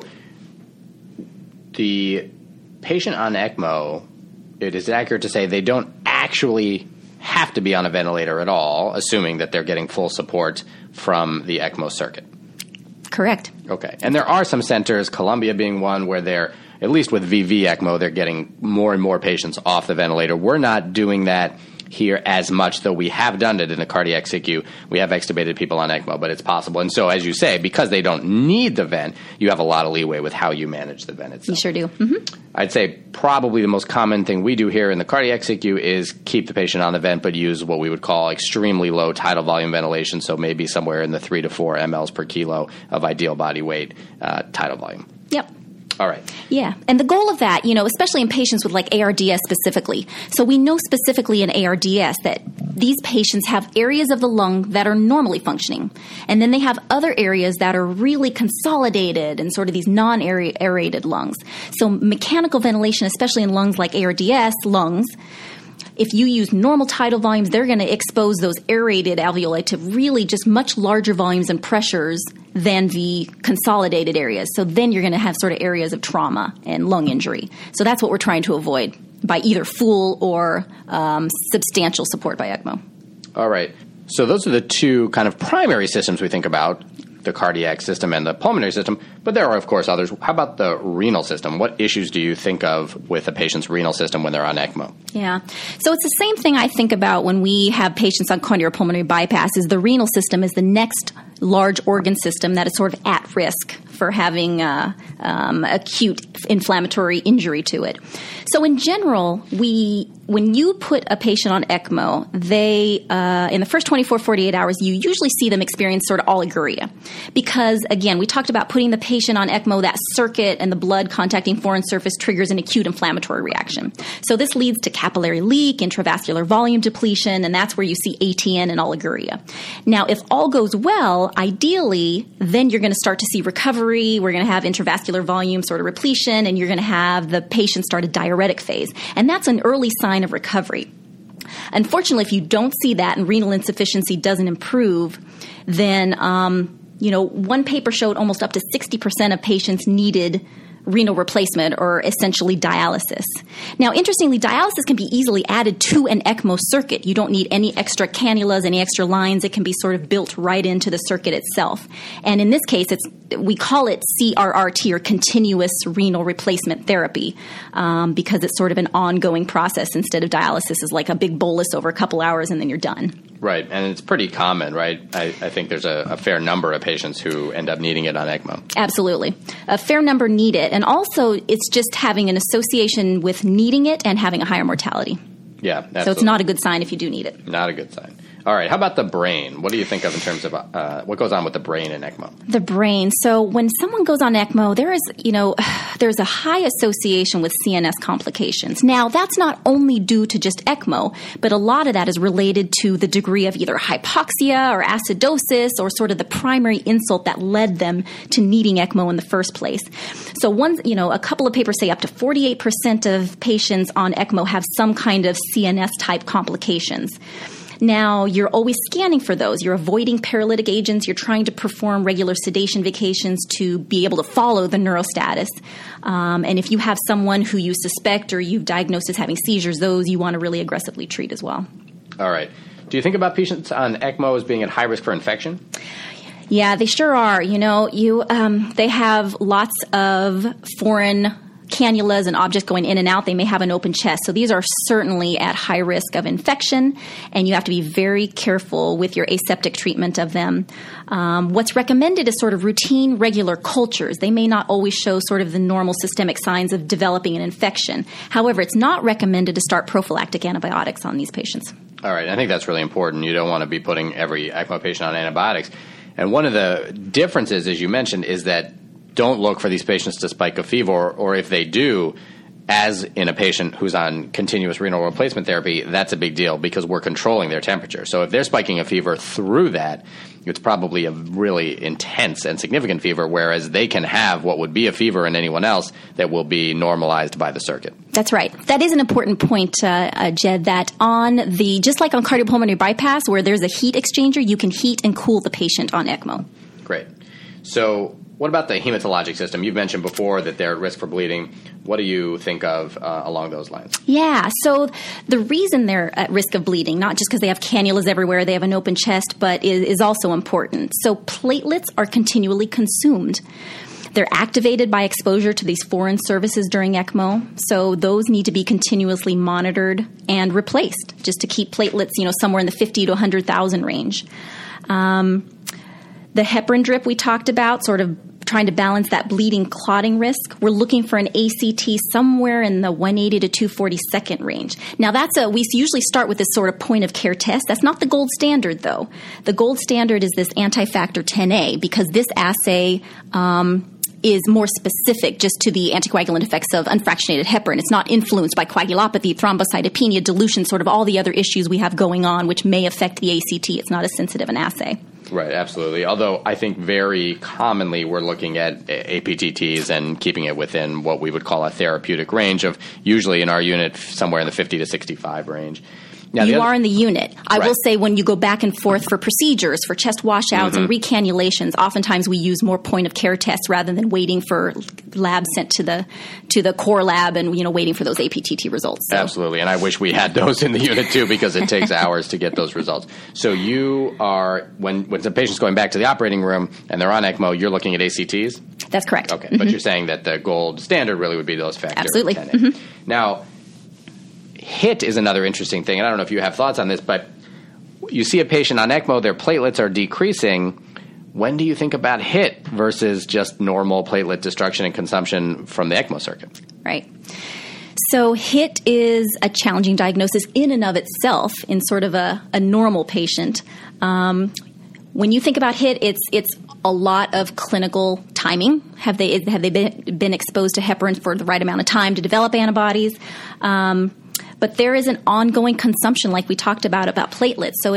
the patient on ECMO, it is accurate to say they don't actually have to be on a ventilator at all, assuming that they're getting full support from the ECMO circuit.
Correct.
Okay. And there are some centers, Columbia being one, where they're, at least with VV ECMO, they're getting more and more patients off the ventilator. We're not doing that here as much, though we have done it in a cardiac SICU. We have extubated people on ECMO, but it's possible. And so, as you say, because they don't need the vent, you have a lot of leeway with how you manage the vent itself.
You sure do. Mm-hmm.
I'd say probably the most common thing we do here in the cardiac SICU is keep the patient on the vent, but use what we would call extremely low tidal volume ventilation, so maybe somewhere in the 3 to 4 mLs per kilo of ideal body weight tidal volume.
Yep.
All right.
Yeah. And the goal of that, especially in patients with like ARDS specifically. So we know specifically in ARDS that these patients have areas of the lung that are normally functioning. And then they have other areas that are really consolidated and sort of these non-aerated lungs. So mechanical ventilation, especially in lungs like ARDS lungs, if you use normal tidal volumes, they're going to expose those aerated alveoli to really just much larger volumes and pressures than the consolidated areas. So then you're going to have sort of areas of trauma and lung injury. So that's what we're trying to avoid by either full or substantial support by ECMO.
All right. So those are the two kind of primary systems we think about, the cardiac system and the pulmonary system, but there are, of course, others. How about the renal system? What issues do you think of with a patient's renal system when they're on ECMO?
Yeah. So it's the same thing I think about when we have patients on coronary pulmonary bypass is the renal system is the next large organ system that is sort of at risk for having acute inflammatory injury to it. So in general, when you put a patient on ECMO, they in the first 24, 48 hours, you usually see them experience sort of oliguria. Because, again, we talked about putting the patient on ECMO, that circuit and the blood contacting foreign surface triggers an acute inflammatory reaction. So this leads to capillary leak, intravascular volume depletion, and that's where you see ATN and oliguria. Now, if all goes well, ideally, then you're going to start to see recovery. We're going to have intravascular volume sort of repletion, and you're going to have the patient start a diuretic phase. And that's an early sign of recovery. Unfortunately, if you don't see that and renal insufficiency doesn't improve, then one paper showed almost up to 60% of patients needed renal replacement or essentially dialysis. Now, interestingly, dialysis can be easily added to an ECMO circuit. You don't need any extra cannulas, any extra lines. It can be sort of built right into the circuit itself. And in this case, we call it CRRT, or continuous renal replacement therapy, because it's sort of an ongoing process instead of dialysis is like a big bolus over a couple hours and then you're done.
Right, and it's pretty common, right? I think there's a fair number of patients who end up needing it on ECMO.
Absolutely. A fair number need it, and also it's just having an association with needing it and having a higher mortality.
Yeah, absolutely.
So it's not a good sign if you do need it.
Not a good sign. All right, how about the brain? What do you think of in terms of what goes on with the brain in ECMO?
The brain. So when someone goes on ECMO, there's a high association with CNS complications. Now, that's not only due to just ECMO, but a lot of that is related to the degree of either hypoxia or acidosis or sort of the primary insult that led them to needing ECMO in the first place. So a couple of papers say up to 48% of patients on ECMO have some kind of CNS type complications. Now, you're always scanning for those. You're avoiding paralytic agents. You're trying to perform regular sedation vacations to be able to follow the neurostatus. And if you have someone who you suspect or you've diagnosed as having seizures, those you want to really aggressively treat as well.
All right. Do you think about patients on ECMO as being at high risk for infection?
Yeah, they sure are. They have lots of foreign cannulas and objects going in and out. They may have an open chest. So these are certainly at high risk of infection, and you have to be very careful with your aseptic treatment of them. What's recommended is sort of routine, regular cultures. They may not always show sort of the normal systemic signs of developing an infection. However, it's not recommended to start prophylactic antibiotics on these patients.
All right. I think that's really important. You don't want to be putting every ECMO patient on antibiotics. And one of the differences, as you mentioned, is that don't look for these patients to spike a fever, or if they do, as in a patient who's on continuous renal replacement therapy, that's a big deal because we're controlling their temperature. So if they're spiking a fever through that, it's probably a really intense and significant fever, whereas they can have what would be a fever in anyone else that will be normalized by the circuit.
That's right. That is an important point, Jed, that just like on cardiopulmonary bypass, where there's a heat exchanger, you can heat and cool the patient on ECMO.
Great. So what about the hematologic system? You've mentioned before that they're at risk for bleeding. What do you think of along those lines?
Yeah, so the reason they're at risk of bleeding, not just because they have cannulas everywhere, they have an open chest, but is also important. So platelets are continually consumed. They're activated by exposure to these foreign surfaces during ECMO, so those need to be continuously monitored and replaced just to keep platelets, somewhere in the 50 to 100,000 range. The heparin drip we talked about, sort of trying to balance that bleeding clotting risk. We're looking for an ACT somewhere in the 180 to 242nd range. Now, we usually start with this sort of point of care test. That's not the gold standard, though. The gold standard is this anti-factor 10A because this assay is more specific just to the anticoagulant effects of unfractionated heparin. It's not influenced by coagulopathy, thrombocytopenia, dilution, sort of all the other issues we have going on, which may affect the ACT. It's not as sensitive an assay.
Right, absolutely. Although I think very commonly we're looking at APTTs and keeping it within what we would call a therapeutic range of usually in our unit somewhere in the 50 to 65 range. Now,
you are in the unit. I will say when you go back and forth for procedures, for chest washouts and recannulations, oftentimes we use more point-of-care tests rather than waiting for labs sent to the core lab and waiting for those APTT results. So.
Absolutely, and I wish we had those in the unit too because it takes hours to get those results. So you are, when the patient's going back to the operating room and they're on ECMO, you're looking at ACTs?
That's correct.
Okay, but you're saying that the gold standard really would be those factors.
Absolutely.
Now, HIT is another interesting thing, and I don't know if you have thoughts on this, but you see a patient on ECMO, their platelets are decreasing. When do you think about HIT versus just normal platelet destruction and consumption from the ECMO circuit?
Right. So HIT is a challenging diagnosis in and of itself in sort of a normal patient. When you think about HIT, it's a lot of clinical timing. Have they been exposed to heparin for the right amount of time to develop antibodies? But there is an ongoing consumption, like we talked about platelets. So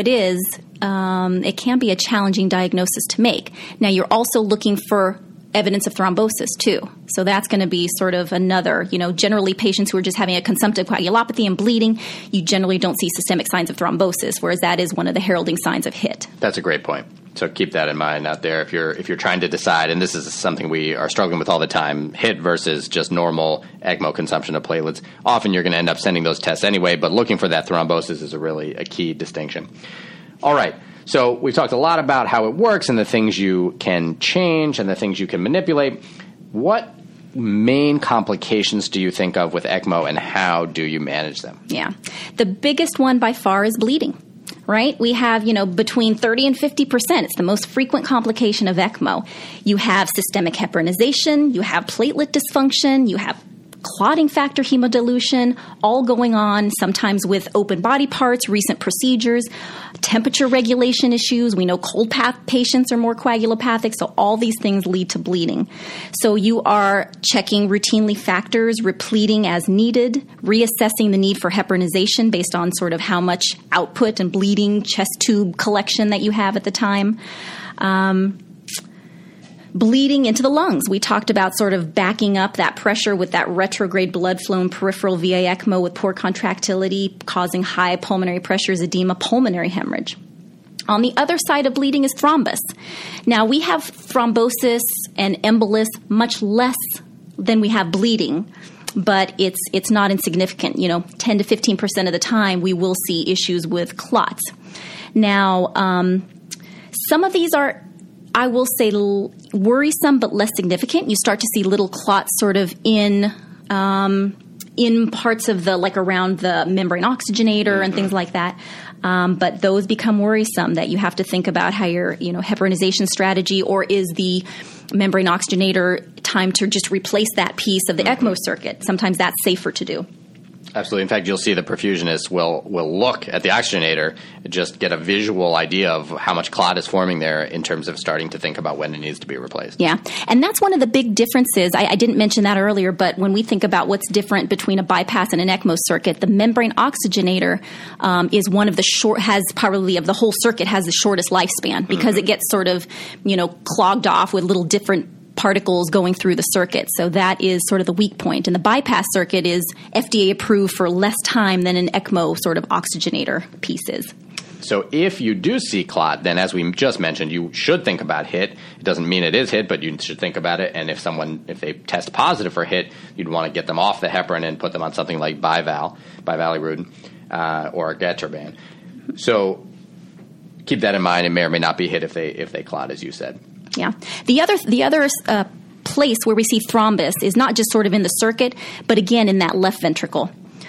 it can be a challenging diagnosis to make. Now, you're also looking for evidence of thrombosis, too. So that's going to be sort of another, generally patients who are just having a consumptive coagulopathy and bleeding, you generally don't see systemic signs of thrombosis, whereas that is one of the heralding signs of HIT.
That's a great point. So keep that in mind out there if you're trying to decide, and this is something we are struggling with all the time, HIT versus just normal ECMO consumption of platelets. Often you're going to end up sending those tests anyway, but looking for that thrombosis is a key distinction. All right. So we've talked a lot about how it works and the things you can change and the things you can manipulate. What main complications do you think of with ECMO and how do you manage them?
Yeah. The biggest one by far is bleeding. right? We have, between 30 and 50%. It's the most frequent complication of ECMO. You have systemic heparinization, you have platelet dysfunction, you have clotting factor hemodilution, all going on, sometimes with open body parts, recent procedures, temperature regulation issues. We know cold patients are more coagulopathic, so all these things lead to bleeding. So you are checking routinely factors, repleting as needed, reassessing the need for heparinization based on sort of how much output and bleeding chest tube collection that you have at the time. Bleeding into the lungs. We talked about sort of backing up that pressure with that retrograde blood flow in peripheral VA ECMO with poor contractility, causing high pulmonary pressures, edema, pulmonary hemorrhage. On the other side of bleeding is thrombus. Now, we have thrombosis and embolus much less than we have bleeding, but it's not insignificant. 10 to 15% of the time we will see issues with clots. Now, some of these are, I will say, worrisome but less significant. You start to see little clots sort of in parts of the, like around the membrane oxygenator and things like that. But those become worrisome, that you have to think about how your heparinization strategy, or is the membrane oxygenator time to just replace that piece of the ECMO circuit. Sometimes that's safer to do.
Absolutely. In fact, you'll see the perfusionist will look at the oxygenator, just get a visual idea of how much clot is forming there in terms of starting to think about when it needs to be replaced.
Yeah. And that's one of the big differences. I didn't mention that earlier, but when we think about what's different between a bypass and an ECMO circuit, the membrane oxygenator is one of the probably of the whole circuit has the shortest lifespan, because it gets sort of, clogged off with little different particles going through the circuit. So that is sort of the weak point. And the bypass circuit is FDA approved for less time than an ECMO sort of oxygenator piece is.
So if you do see clot, then as we just mentioned, you should think about HIT. It doesn't mean it is HIT, but you should think about it. And if they test positive for HIT, you'd want to get them off the heparin and put them on something like bivalirudin, or Gaterban. So keep that in mind. It may or may not be HIT if they clot, as you said.
Yeah. The other place where we see thrombus is not just sort of in the circuit, but again in that left ventricle,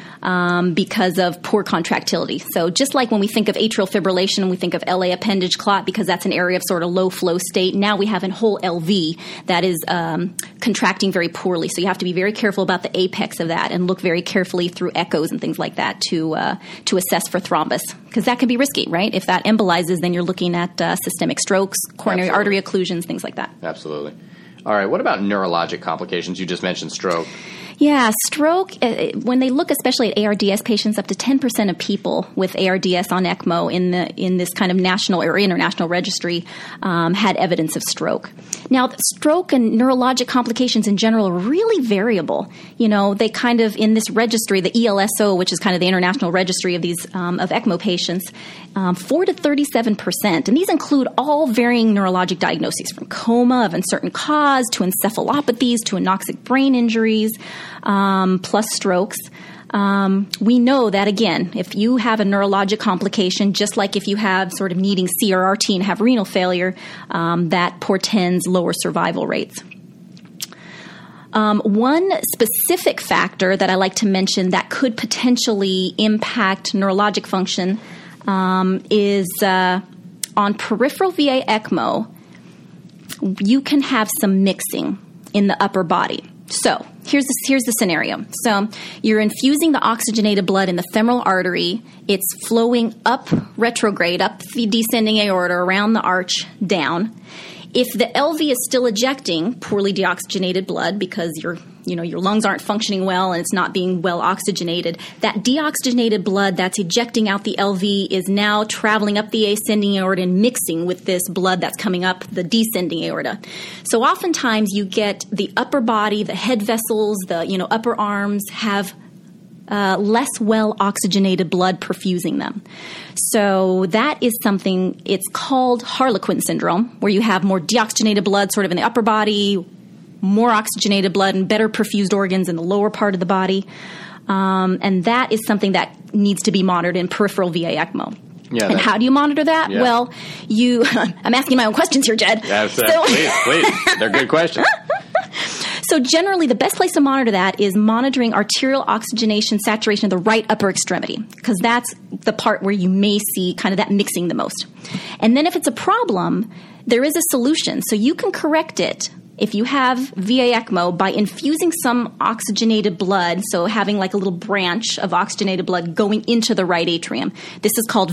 because of poor contractility. So just like when we think of atrial fibrillation and we think of LA appendage clot, because that's an area of sort of low flow state, now we have a whole LV that is contracting very poorly. So you have to be very careful about the apex of that and look very carefully through echoes and things like that to assess for thrombus, because that can be risky, right? If that embolizes, then you're looking at systemic strokes, coronary artery occlusions, things like that.
Absolutely. All right. What about neurologic complications? You just mentioned stroke.
Yeah, stroke, when they look especially at ARDS patients, up to 10% of people with ARDS on ECMO in this kind of national or international registry had evidence of stroke. Now, stroke and neurologic complications in general are really variable. They kind of, in this registry, the ELSO, which is kind of the international registry of these of ECMO patients, 4 to 37%. And these include all varying neurologic diagnoses, from coma of uncertain cause to encephalopathies to anoxic brain injuries, plus strokes. We know that, again, if you have a neurologic complication, just like if you have sort of needing CRRT and have renal failure, that portends lower survival rates. One specific factor that I like to mention that could potentially impact neurologic function is on peripheral VA ECMO, you can have some mixing in the upper body. So here's the scenario. So you're infusing the oxygenated blood in the femoral artery. It's flowing up retrograde, up the descending aorta, around the arch, down. If the LV is still ejecting poorly deoxygenated blood because your lungs aren't functioning well and it's not being well oxygenated, that deoxygenated blood that's ejecting out the LV is now traveling up the ascending aorta and mixing with this blood that's coming up the descending aorta. So oftentimes you get the upper body, the head vessels, the upper arms have less well oxygenated blood perfusing them. So that is something, it's called Harlequin syndrome, where you have more deoxygenated blood sort of in the upper body, more oxygenated blood and better perfused organs in the lower part of the body. And that is something that needs to be monitored in peripheral VA ECMO. Yeah, and how do you monitor that? Yeah. Well, I'm asking my own questions here, Jed.
Yeah, please. They're good questions.
So generally, the best place to monitor that is monitoring arterial oxygenation saturation of the right upper extremity, because that's the part where you may see kind of that mixing the most. And then if it's a problem, there is a solution. So you can correct it if you have VA ECMO by infusing some oxygenated blood, so having like a little branch of oxygenated blood going into the right atrium. This is called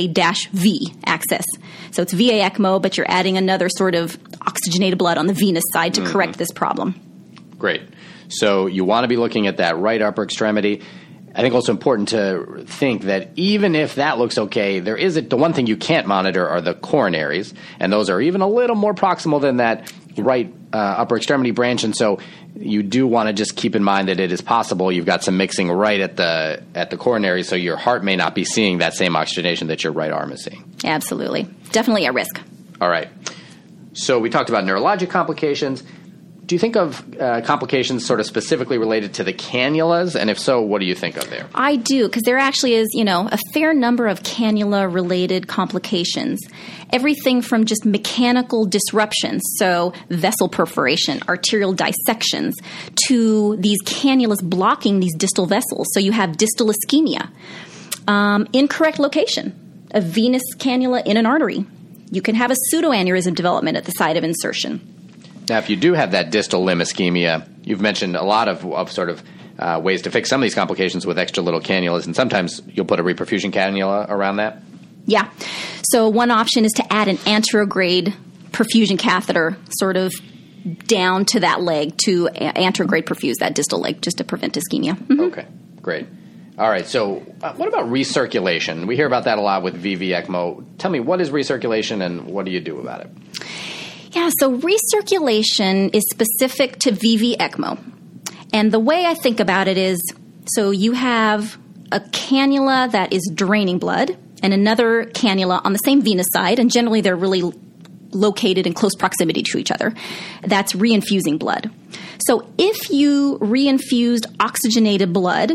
VA-V access. So it's VA ECMO, but you're adding another sort of oxygenated blood on the venous side to correct this problem.
Great. So you want to be looking at that right upper extremity. I think also important to think that even if that looks okay, there is the one thing you can't monitor are the coronaries, and those are even a little more proximal than that right upper extremity branch, and so you do want to just keep in mind that it is possible you've got some mixing right at the coronary, so your heart may not be seeing that same oxygenation that your right arm is seeing.
Absolutely. Definitely a risk.
All right. So we talked about neurologic complications. Do you think of complications sort of specifically related to the cannulas? And if so, what do you think of there?
I do, because there actually is, a fair number of cannula-related complications. Everything from just mechanical disruptions, so vessel perforation, arterial dissections, to these cannulas blocking these distal vessels. So you have distal ischemia. Incorrect location, a venous cannula in an artery. You can have a pseudoaneurysm development at the site of insertion.
Now, if you do have that distal limb ischemia, you've mentioned a lot of sort of ways to fix some of these complications with extra little cannulas, and sometimes you'll put a reperfusion cannula around that.
Yeah. So one option is to add an anterograde perfusion catheter sort of down to that leg to anterograde perfuse that distal leg just to prevent ischemia. Mm-hmm.
Okay, great. All right, so what about recirculation? We hear about that a lot with VV ECMO. Tell me, what is recirculation and what do you do about it?
Yeah, so recirculation is specific to VV ECMO. And the way I think about it is, so you have a cannula that is draining blood and another cannula on the same venous side, and generally they're really located in close proximity to each other. That's reinfusing blood. So if you reinfused oxygenated blood,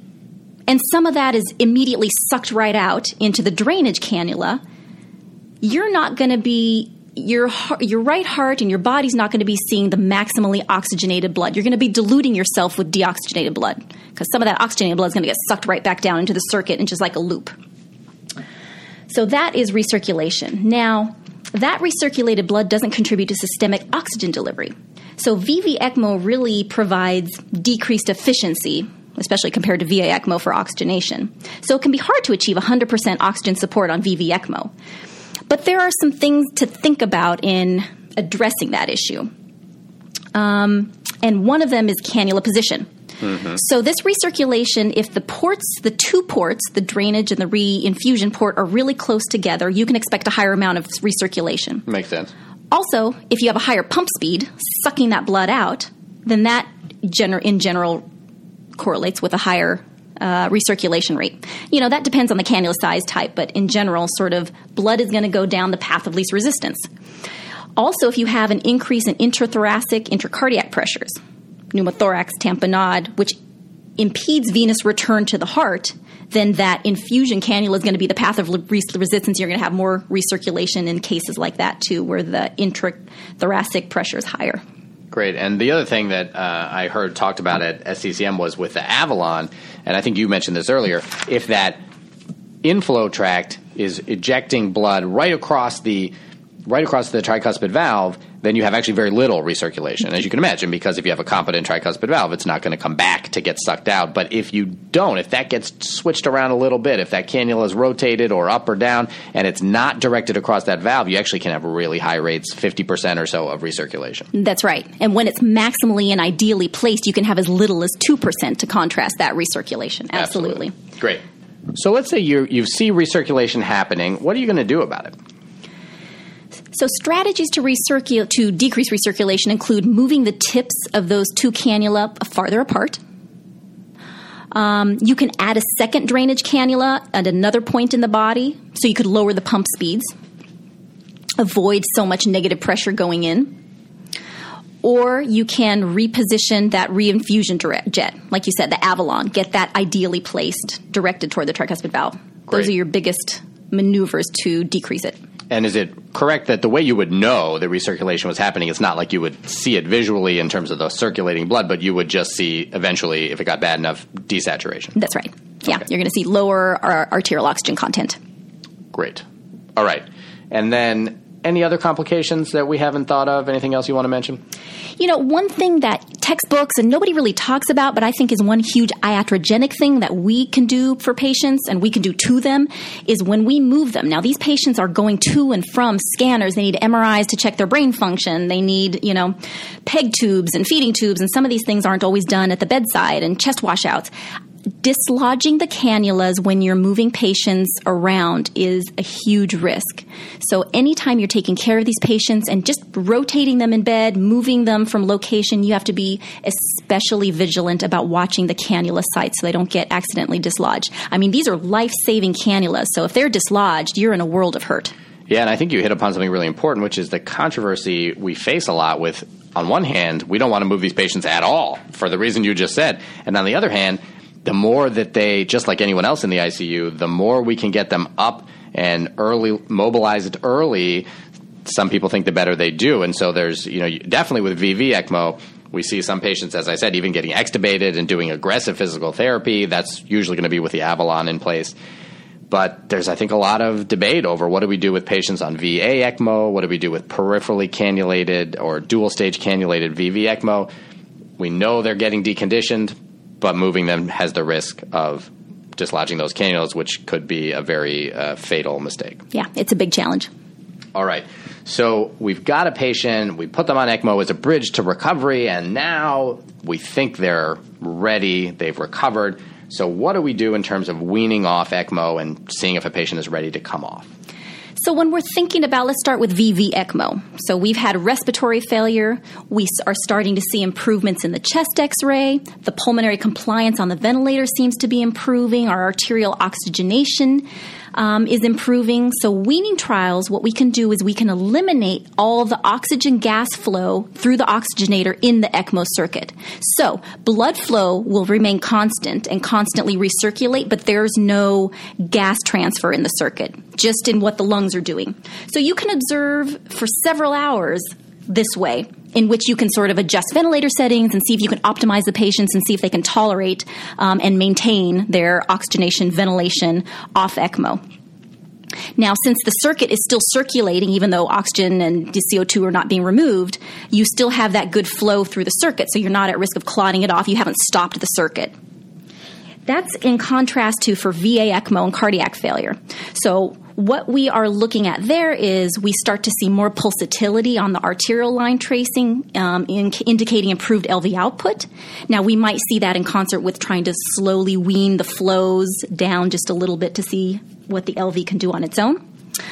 and some of that is immediately sucked right out into the drainage cannula, you're not going to be your right heart and your body's not going to be seeing the maximally oxygenated blood. You're going to be diluting yourself with deoxygenated blood because some of that oxygenated blood is going to get sucked right back down into the circuit and just like a loop. So that is recirculation. Now, that recirculated blood doesn't contribute to systemic oxygen delivery. So VV ECMO really provides decreased efficiency, especially compared to VA ECMO for oxygenation. So it can be hard to achieve 100% oxygen support on VV ECMO. But there are some things to think about in addressing that issue. And one of them is cannula position. Mm-hmm. So this recirculation, if the two ports, the drainage and the reinfusion port, are really close together, you can expect a higher amount of recirculation.
Makes sense.
Also, if you have a higher pump speed, sucking that blood out, then that in general correlates with a higher recirculation rate. That depends on the cannula size type, but in general, sort of blood is going to go down the path of least resistance. Also, if you have an increase in intrathoracic, intracardiac pressures, pneumothorax, tamponade, which impedes venous return to the heart, then that infusion cannula is going to be the path of resistance. You're going to have more recirculation in cases like that, too, where the intrathoracic pressure is higher.
Great. And the other thing that I heard talked about at SCCM was with the Avalon, and I think you mentioned this earlier, if that inflow tract is ejecting blood right across the tricuspid valve, then you have actually very little recirculation, as you can imagine, because if you have a competent tricuspid valve, it's not going to come back to get sucked out. But if you don't, if that gets switched around a little bit, if that cannula is rotated or up or down, and it's not directed across that valve, you actually can have really high rates, 50% or so of recirculation.
That's right. And when it's maximally and ideally placed, you can have as little as 2% to contrast that recirculation. Absolutely.
Great. So let's say you see recirculation happening. What are you going to do about it?
So strategies to decrease recirculation include moving the tips of those two cannula farther apart. You can add a second drainage cannula at another point in the body, so you could lower the pump speeds, avoid so much negative pressure going in. Or you can reposition that reinfusion jet, like you said, the Avalon, get that ideally placed, directed toward the tricuspid valve.
Great.
Those are your biggest maneuvers to decrease it.
And is it correct that the way you would know that recirculation was happening, it's not like you would see it visually in terms of the circulating blood, but you would just see eventually, if it got bad enough, desaturation?
That's right. Yeah,
Okay.
you're going to see lower arterial oxygen content.
Great. All right. And then any other complications that we haven't thought of? Anything else you want to mention?
You know, one thing that textbooks and nobody really talks about, but I think is one huge iatrogenic thing that we can do for patients and we can do to them is when we move them. Now, these patients are going to and from scanners. They need MRIs to check their brain function. They need, PEG tubes and feeding tubes, and some of these things aren't always done at the bedside, and chest washouts. Dislodging the cannulas when you're moving patients around is a huge risk. So anytime you're taking care of these patients and just rotating them in bed, moving them from location, you have to be especially vigilant about watching the cannula sites so they don't get accidentally dislodged. I mean, these are life-saving cannulas, so if they're dislodged, you're in a world of hurt.
Yeah, and I think you hit upon something really important, which is the controversy we face a lot with, on one hand, we don't want to move these patients at all for the reason you just said. And on the other hand, the more that they, just like anyone else in the ICU, the more we can get them up and mobilized early, some people think the better they do. And so there's, definitely with VV ECMO, we see some patients, as I said, even getting extubated and doing aggressive physical therapy. That's usually going to be with the Avalon in place. But there's, I think, a lot of debate over what do we do with patients on VA ECMO, what do we do with peripherally cannulated or dual-stage cannulated VV ECMO. We know they're getting deconditioned, but moving them has the risk of dislodging those cannulas, which could be a very fatal mistake.
Yeah, it's a big challenge.
All right. So we've got a patient, we put them on ECMO as a bridge to recovery, and now we think they're ready, they've recovered. So what do we do in terms of weaning off ECMO and seeing if a patient is ready to come off?
So when we're thinking about, let's start with VV ECMO. So we've had respiratory failure. We are starting to see improvements in the chest X-ray. The pulmonary compliance on the ventilator seems to be improving. Our arterial oxygenation is improving. So weaning trials, what we can do is we can eliminate all the oxygen gas flow through the oxygenator in the ECMO circuit. So blood flow will remain constant and constantly recirculate, but there's no gas transfer in the circuit, just in what the lungs are doing. So you can observe for several hours this way, in which you can sort of adjust ventilator settings and see if you can optimize the patients and see if they can tolerate and maintain their oxygenation, ventilation off ECMO. Now, since the circuit is still circulating, even though oxygen and CO2 are not being removed, you still have that good flow through the circuit, so you're not at risk of clotting it off. You haven't stopped the circuit. That's in contrast to for VA ECMO and cardiac failure. So what we are looking at there is we start to see more pulsatility on the arterial line tracing, indicating improved LV output. Now, we might see that in concert with trying to slowly wean the flows down just a little bit to see what the LV can do on its own.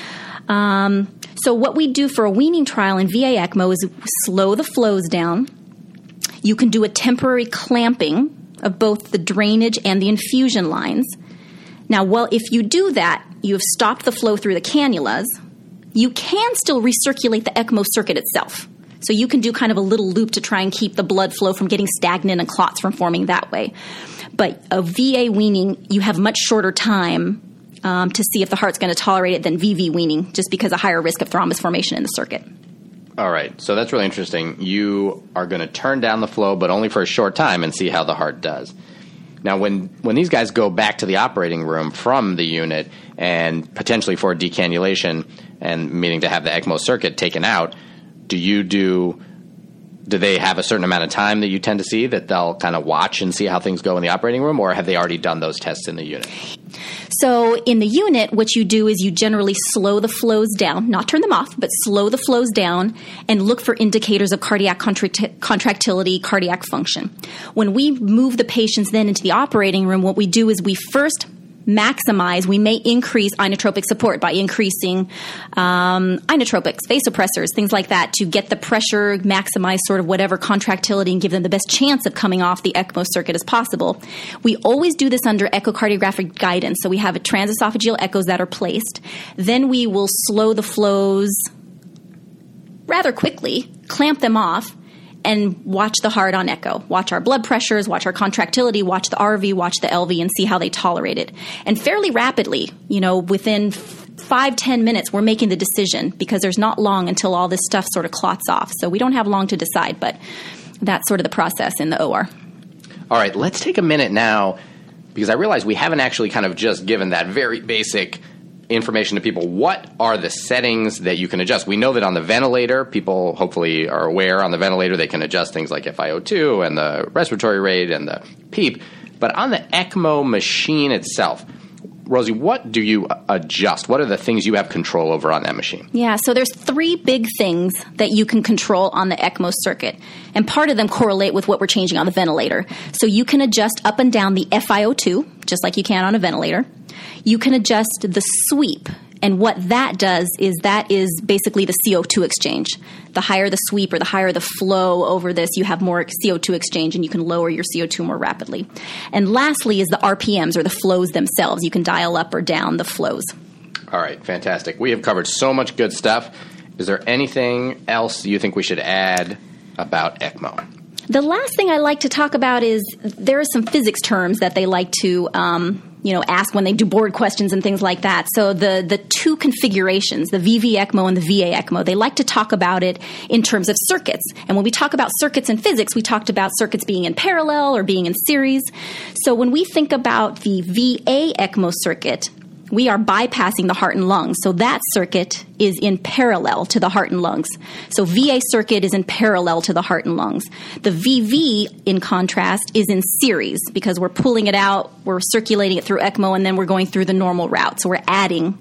So what we do for a weaning trial in VA ECMO is slow the flows down. You can do a temporary clamping of both the drainage and the infusion lines. Now, if you do that, you have stopped the flow through the cannulas. You can still recirculate the ECMO circuit itself. So you can do kind of a little loop to try and keep the blood flow from getting stagnant and clots from forming that way. But a VA weaning, you have much shorter time to see if the heart's going to tolerate it than VV weaning, just because of higher risk of thrombus formation in the circuit.
All right. So that's really interesting. You are going to turn down the flow, but only for a short time, and see how the heart does. Now, when these guys go back to the operating room from the unit and potentially for decannulation and meaning to have the ECMO circuit taken out, do they have a certain amount of time that you tend to see that they'll kind of watch and see how things go in the operating room, or have they already done those tests in the unit?
So in the unit, what you do is you generally slow the flows down, not turn them off, but slow the flows down and look for indicators of cardiac contractility, cardiac function. When we move the patients then into the operating room, what we do is we first maximize, we may increase inotropic support by increasing inotropics, vasopressors, things like that, to get the pressure, maximize sort of whatever contractility and give them the best chance of coming off the ECMO circuit as possible. We always do this under echocardiographic guidance, so we have transesophageal echoes that are placed. Then we will slow the flows rather quickly, clamp them off, and watch the heart on echo. Watch our blood pressures, watch our contractility, watch the RV, watch the LV, and see how they tolerate it. And fairly rapidly, within 5-10 minutes, we're making the decision because there's not long until all this stuff sort of clots off. So we don't have long to decide, but that's sort of the process in the OR.
All right, let's take a minute now because I realize we haven't actually kind of just given that very basic information to people. What are the settings that you can adjust? We know that on the ventilator, people hopefully are aware on the ventilator they can adjust things like FiO2 and the respiratory rate and the PEEP. But on the ECMO machine itself, Rosie, what do you adjust? What are the things you have control over on that machine?
Yeah, so there's 3 big things that you can control on the ECMO circuit. And part of them correlate with what we're changing on the ventilator. So you can adjust up and down the FiO2, just like you can on a ventilator. You can adjust the sweep. And what that does is that is basically the CO2 exchange. The higher the sweep or the higher the flow over this, you have more CO2 exchange and you can lower your CO2 more rapidly. And lastly is the RPMs or the flows themselves. You can dial up or down the flows.
All right, fantastic. We have covered so much good stuff. Is there anything else you think we should add about ECMO?
The last thing I like to talk about is there are some physics terms that they like to ask when they do board questions and things like that. So the 2 configurations, the VV ECMO and the VA ECMO, they like to talk about it in terms of circuits. And when we talk about circuits in physics, we talked about circuits being in parallel or being in series. So when we think about the VA ECMO circuit, we are bypassing the heart and lungs. So that circuit is in parallel to the heart and lungs. So VA circuit is in parallel to the heart and lungs. The VV, in contrast, is in series because we're pulling it out, we're circulating it through ECMO, and then we're going through the normal route. So we're adding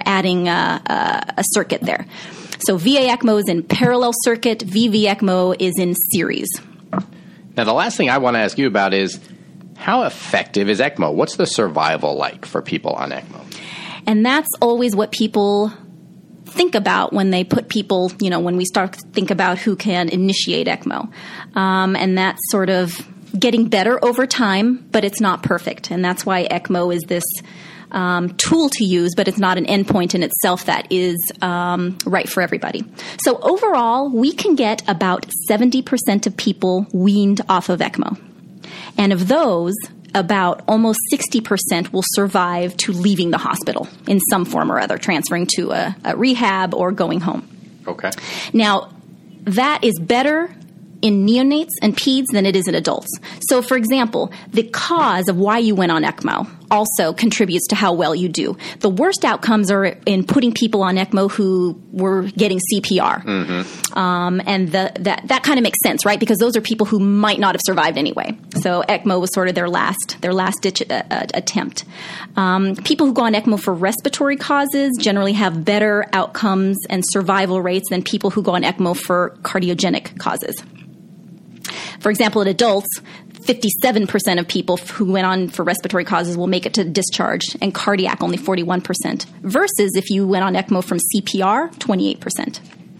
a circuit there. So VA ECMO is in parallel circuit, VV ECMO is in series.
Now, the last thing I want to ask you about is how effective is ECMO? What's the survival like for people on ECMO?
And that's always what people think about when they put people, when we start to think about who can initiate ECMO. And that's sort of getting better over time, but it's not perfect. And that's why ECMO is this tool to use, but it's not an endpoint in itself that is right for everybody. So overall, we can get about 70% of people weaned off of ECMO. And of those, about almost 60% will survive to leaving the hospital in some form or other, transferring to a rehab or going home.
Okay.
Now, that is better in neonates and peds than it is in adults. So, for example, the cause of why you went on ECMO also contributes to how well you do. The worst outcomes are in putting people on ECMO who were getting CPR. Mm-hmm. And that kind of makes sense, right? Because those are people who might not have survived anyway. So ECMO was sort of their last ditch attempt. People who go on ECMO for respiratory causes generally have better outcomes and survival rates than people who go on ECMO for cardiogenic causes. For example, in adults, 57% of people who went on for respiratory causes will make it to discharge, and cardiac only 41%, versus if you went on ECMO from CPR, 28%.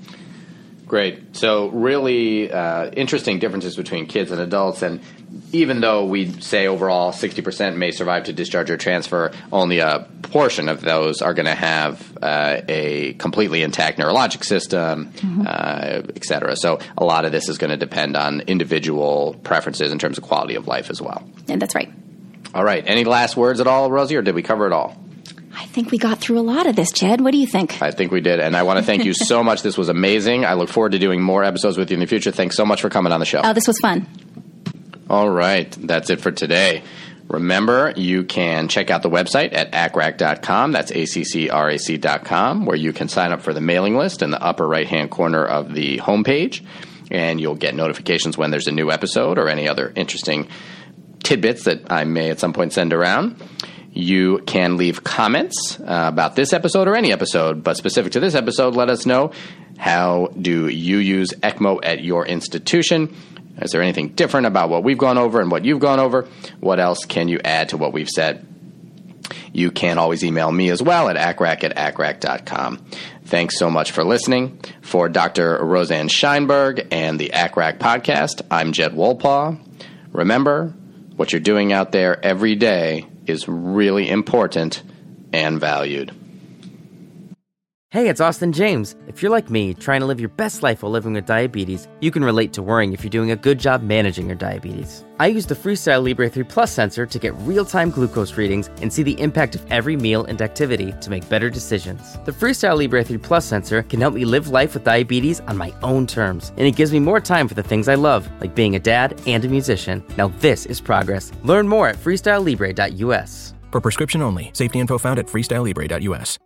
Great. So really interesting differences between kids and adults. And even though we say overall 60% may survive to discharge or transfer, only a portion of those are going to have a completely intact neurologic system, et cetera. So a lot of this is going to depend on individual preferences in terms of quality of life as well.
And that's right.
All right. Any last words at all, Rosie, or did we cover it all?
I think we got through a lot of this, Jed. What do you think?
I think we did. And I want to thank you so much. This was amazing. I look forward to doing more episodes with you in the future. Thanks so much for coming on the show.
Oh, this was fun.
All right. That's it for today. Remember, you can check out the website at accrac.com. That's ACCRAC.com, where you can sign up for the mailing list in the upper right-hand corner of the homepage. And you'll get notifications when there's a new episode or any other interesting tidbits that I may at some point send around. You can leave comments about this episode or any episode, but specific to this episode, let us know. How do you use ECMO at your institution? Is there anything different about what we've gone over and what you've gone over? What else can you add to what we've said? You can always email me as well at accrac@accrac.com. Thanks so much for listening. For Dr. Roseanne Scheinberg and the ACRAC podcast, I'm Jed Wolpaw. Remember, what you're doing out there every day is really important and valued.
Hey, it's Austin James. If you're like me, trying to live your best life while living with diabetes, you can relate to worrying if you're doing a good job managing your diabetes. I use the Freestyle Libre 3 Plus sensor to get real-time glucose readings and see the impact of every meal and activity to make better decisions. The Freestyle Libre 3 Plus sensor can help me live life with diabetes on my own terms, and it gives me more time for the things I love, like being a dad and a musician. Now this is progress. Learn more at freestylelibre.us.
For prescription only. Safety info found at freestylelibre.us.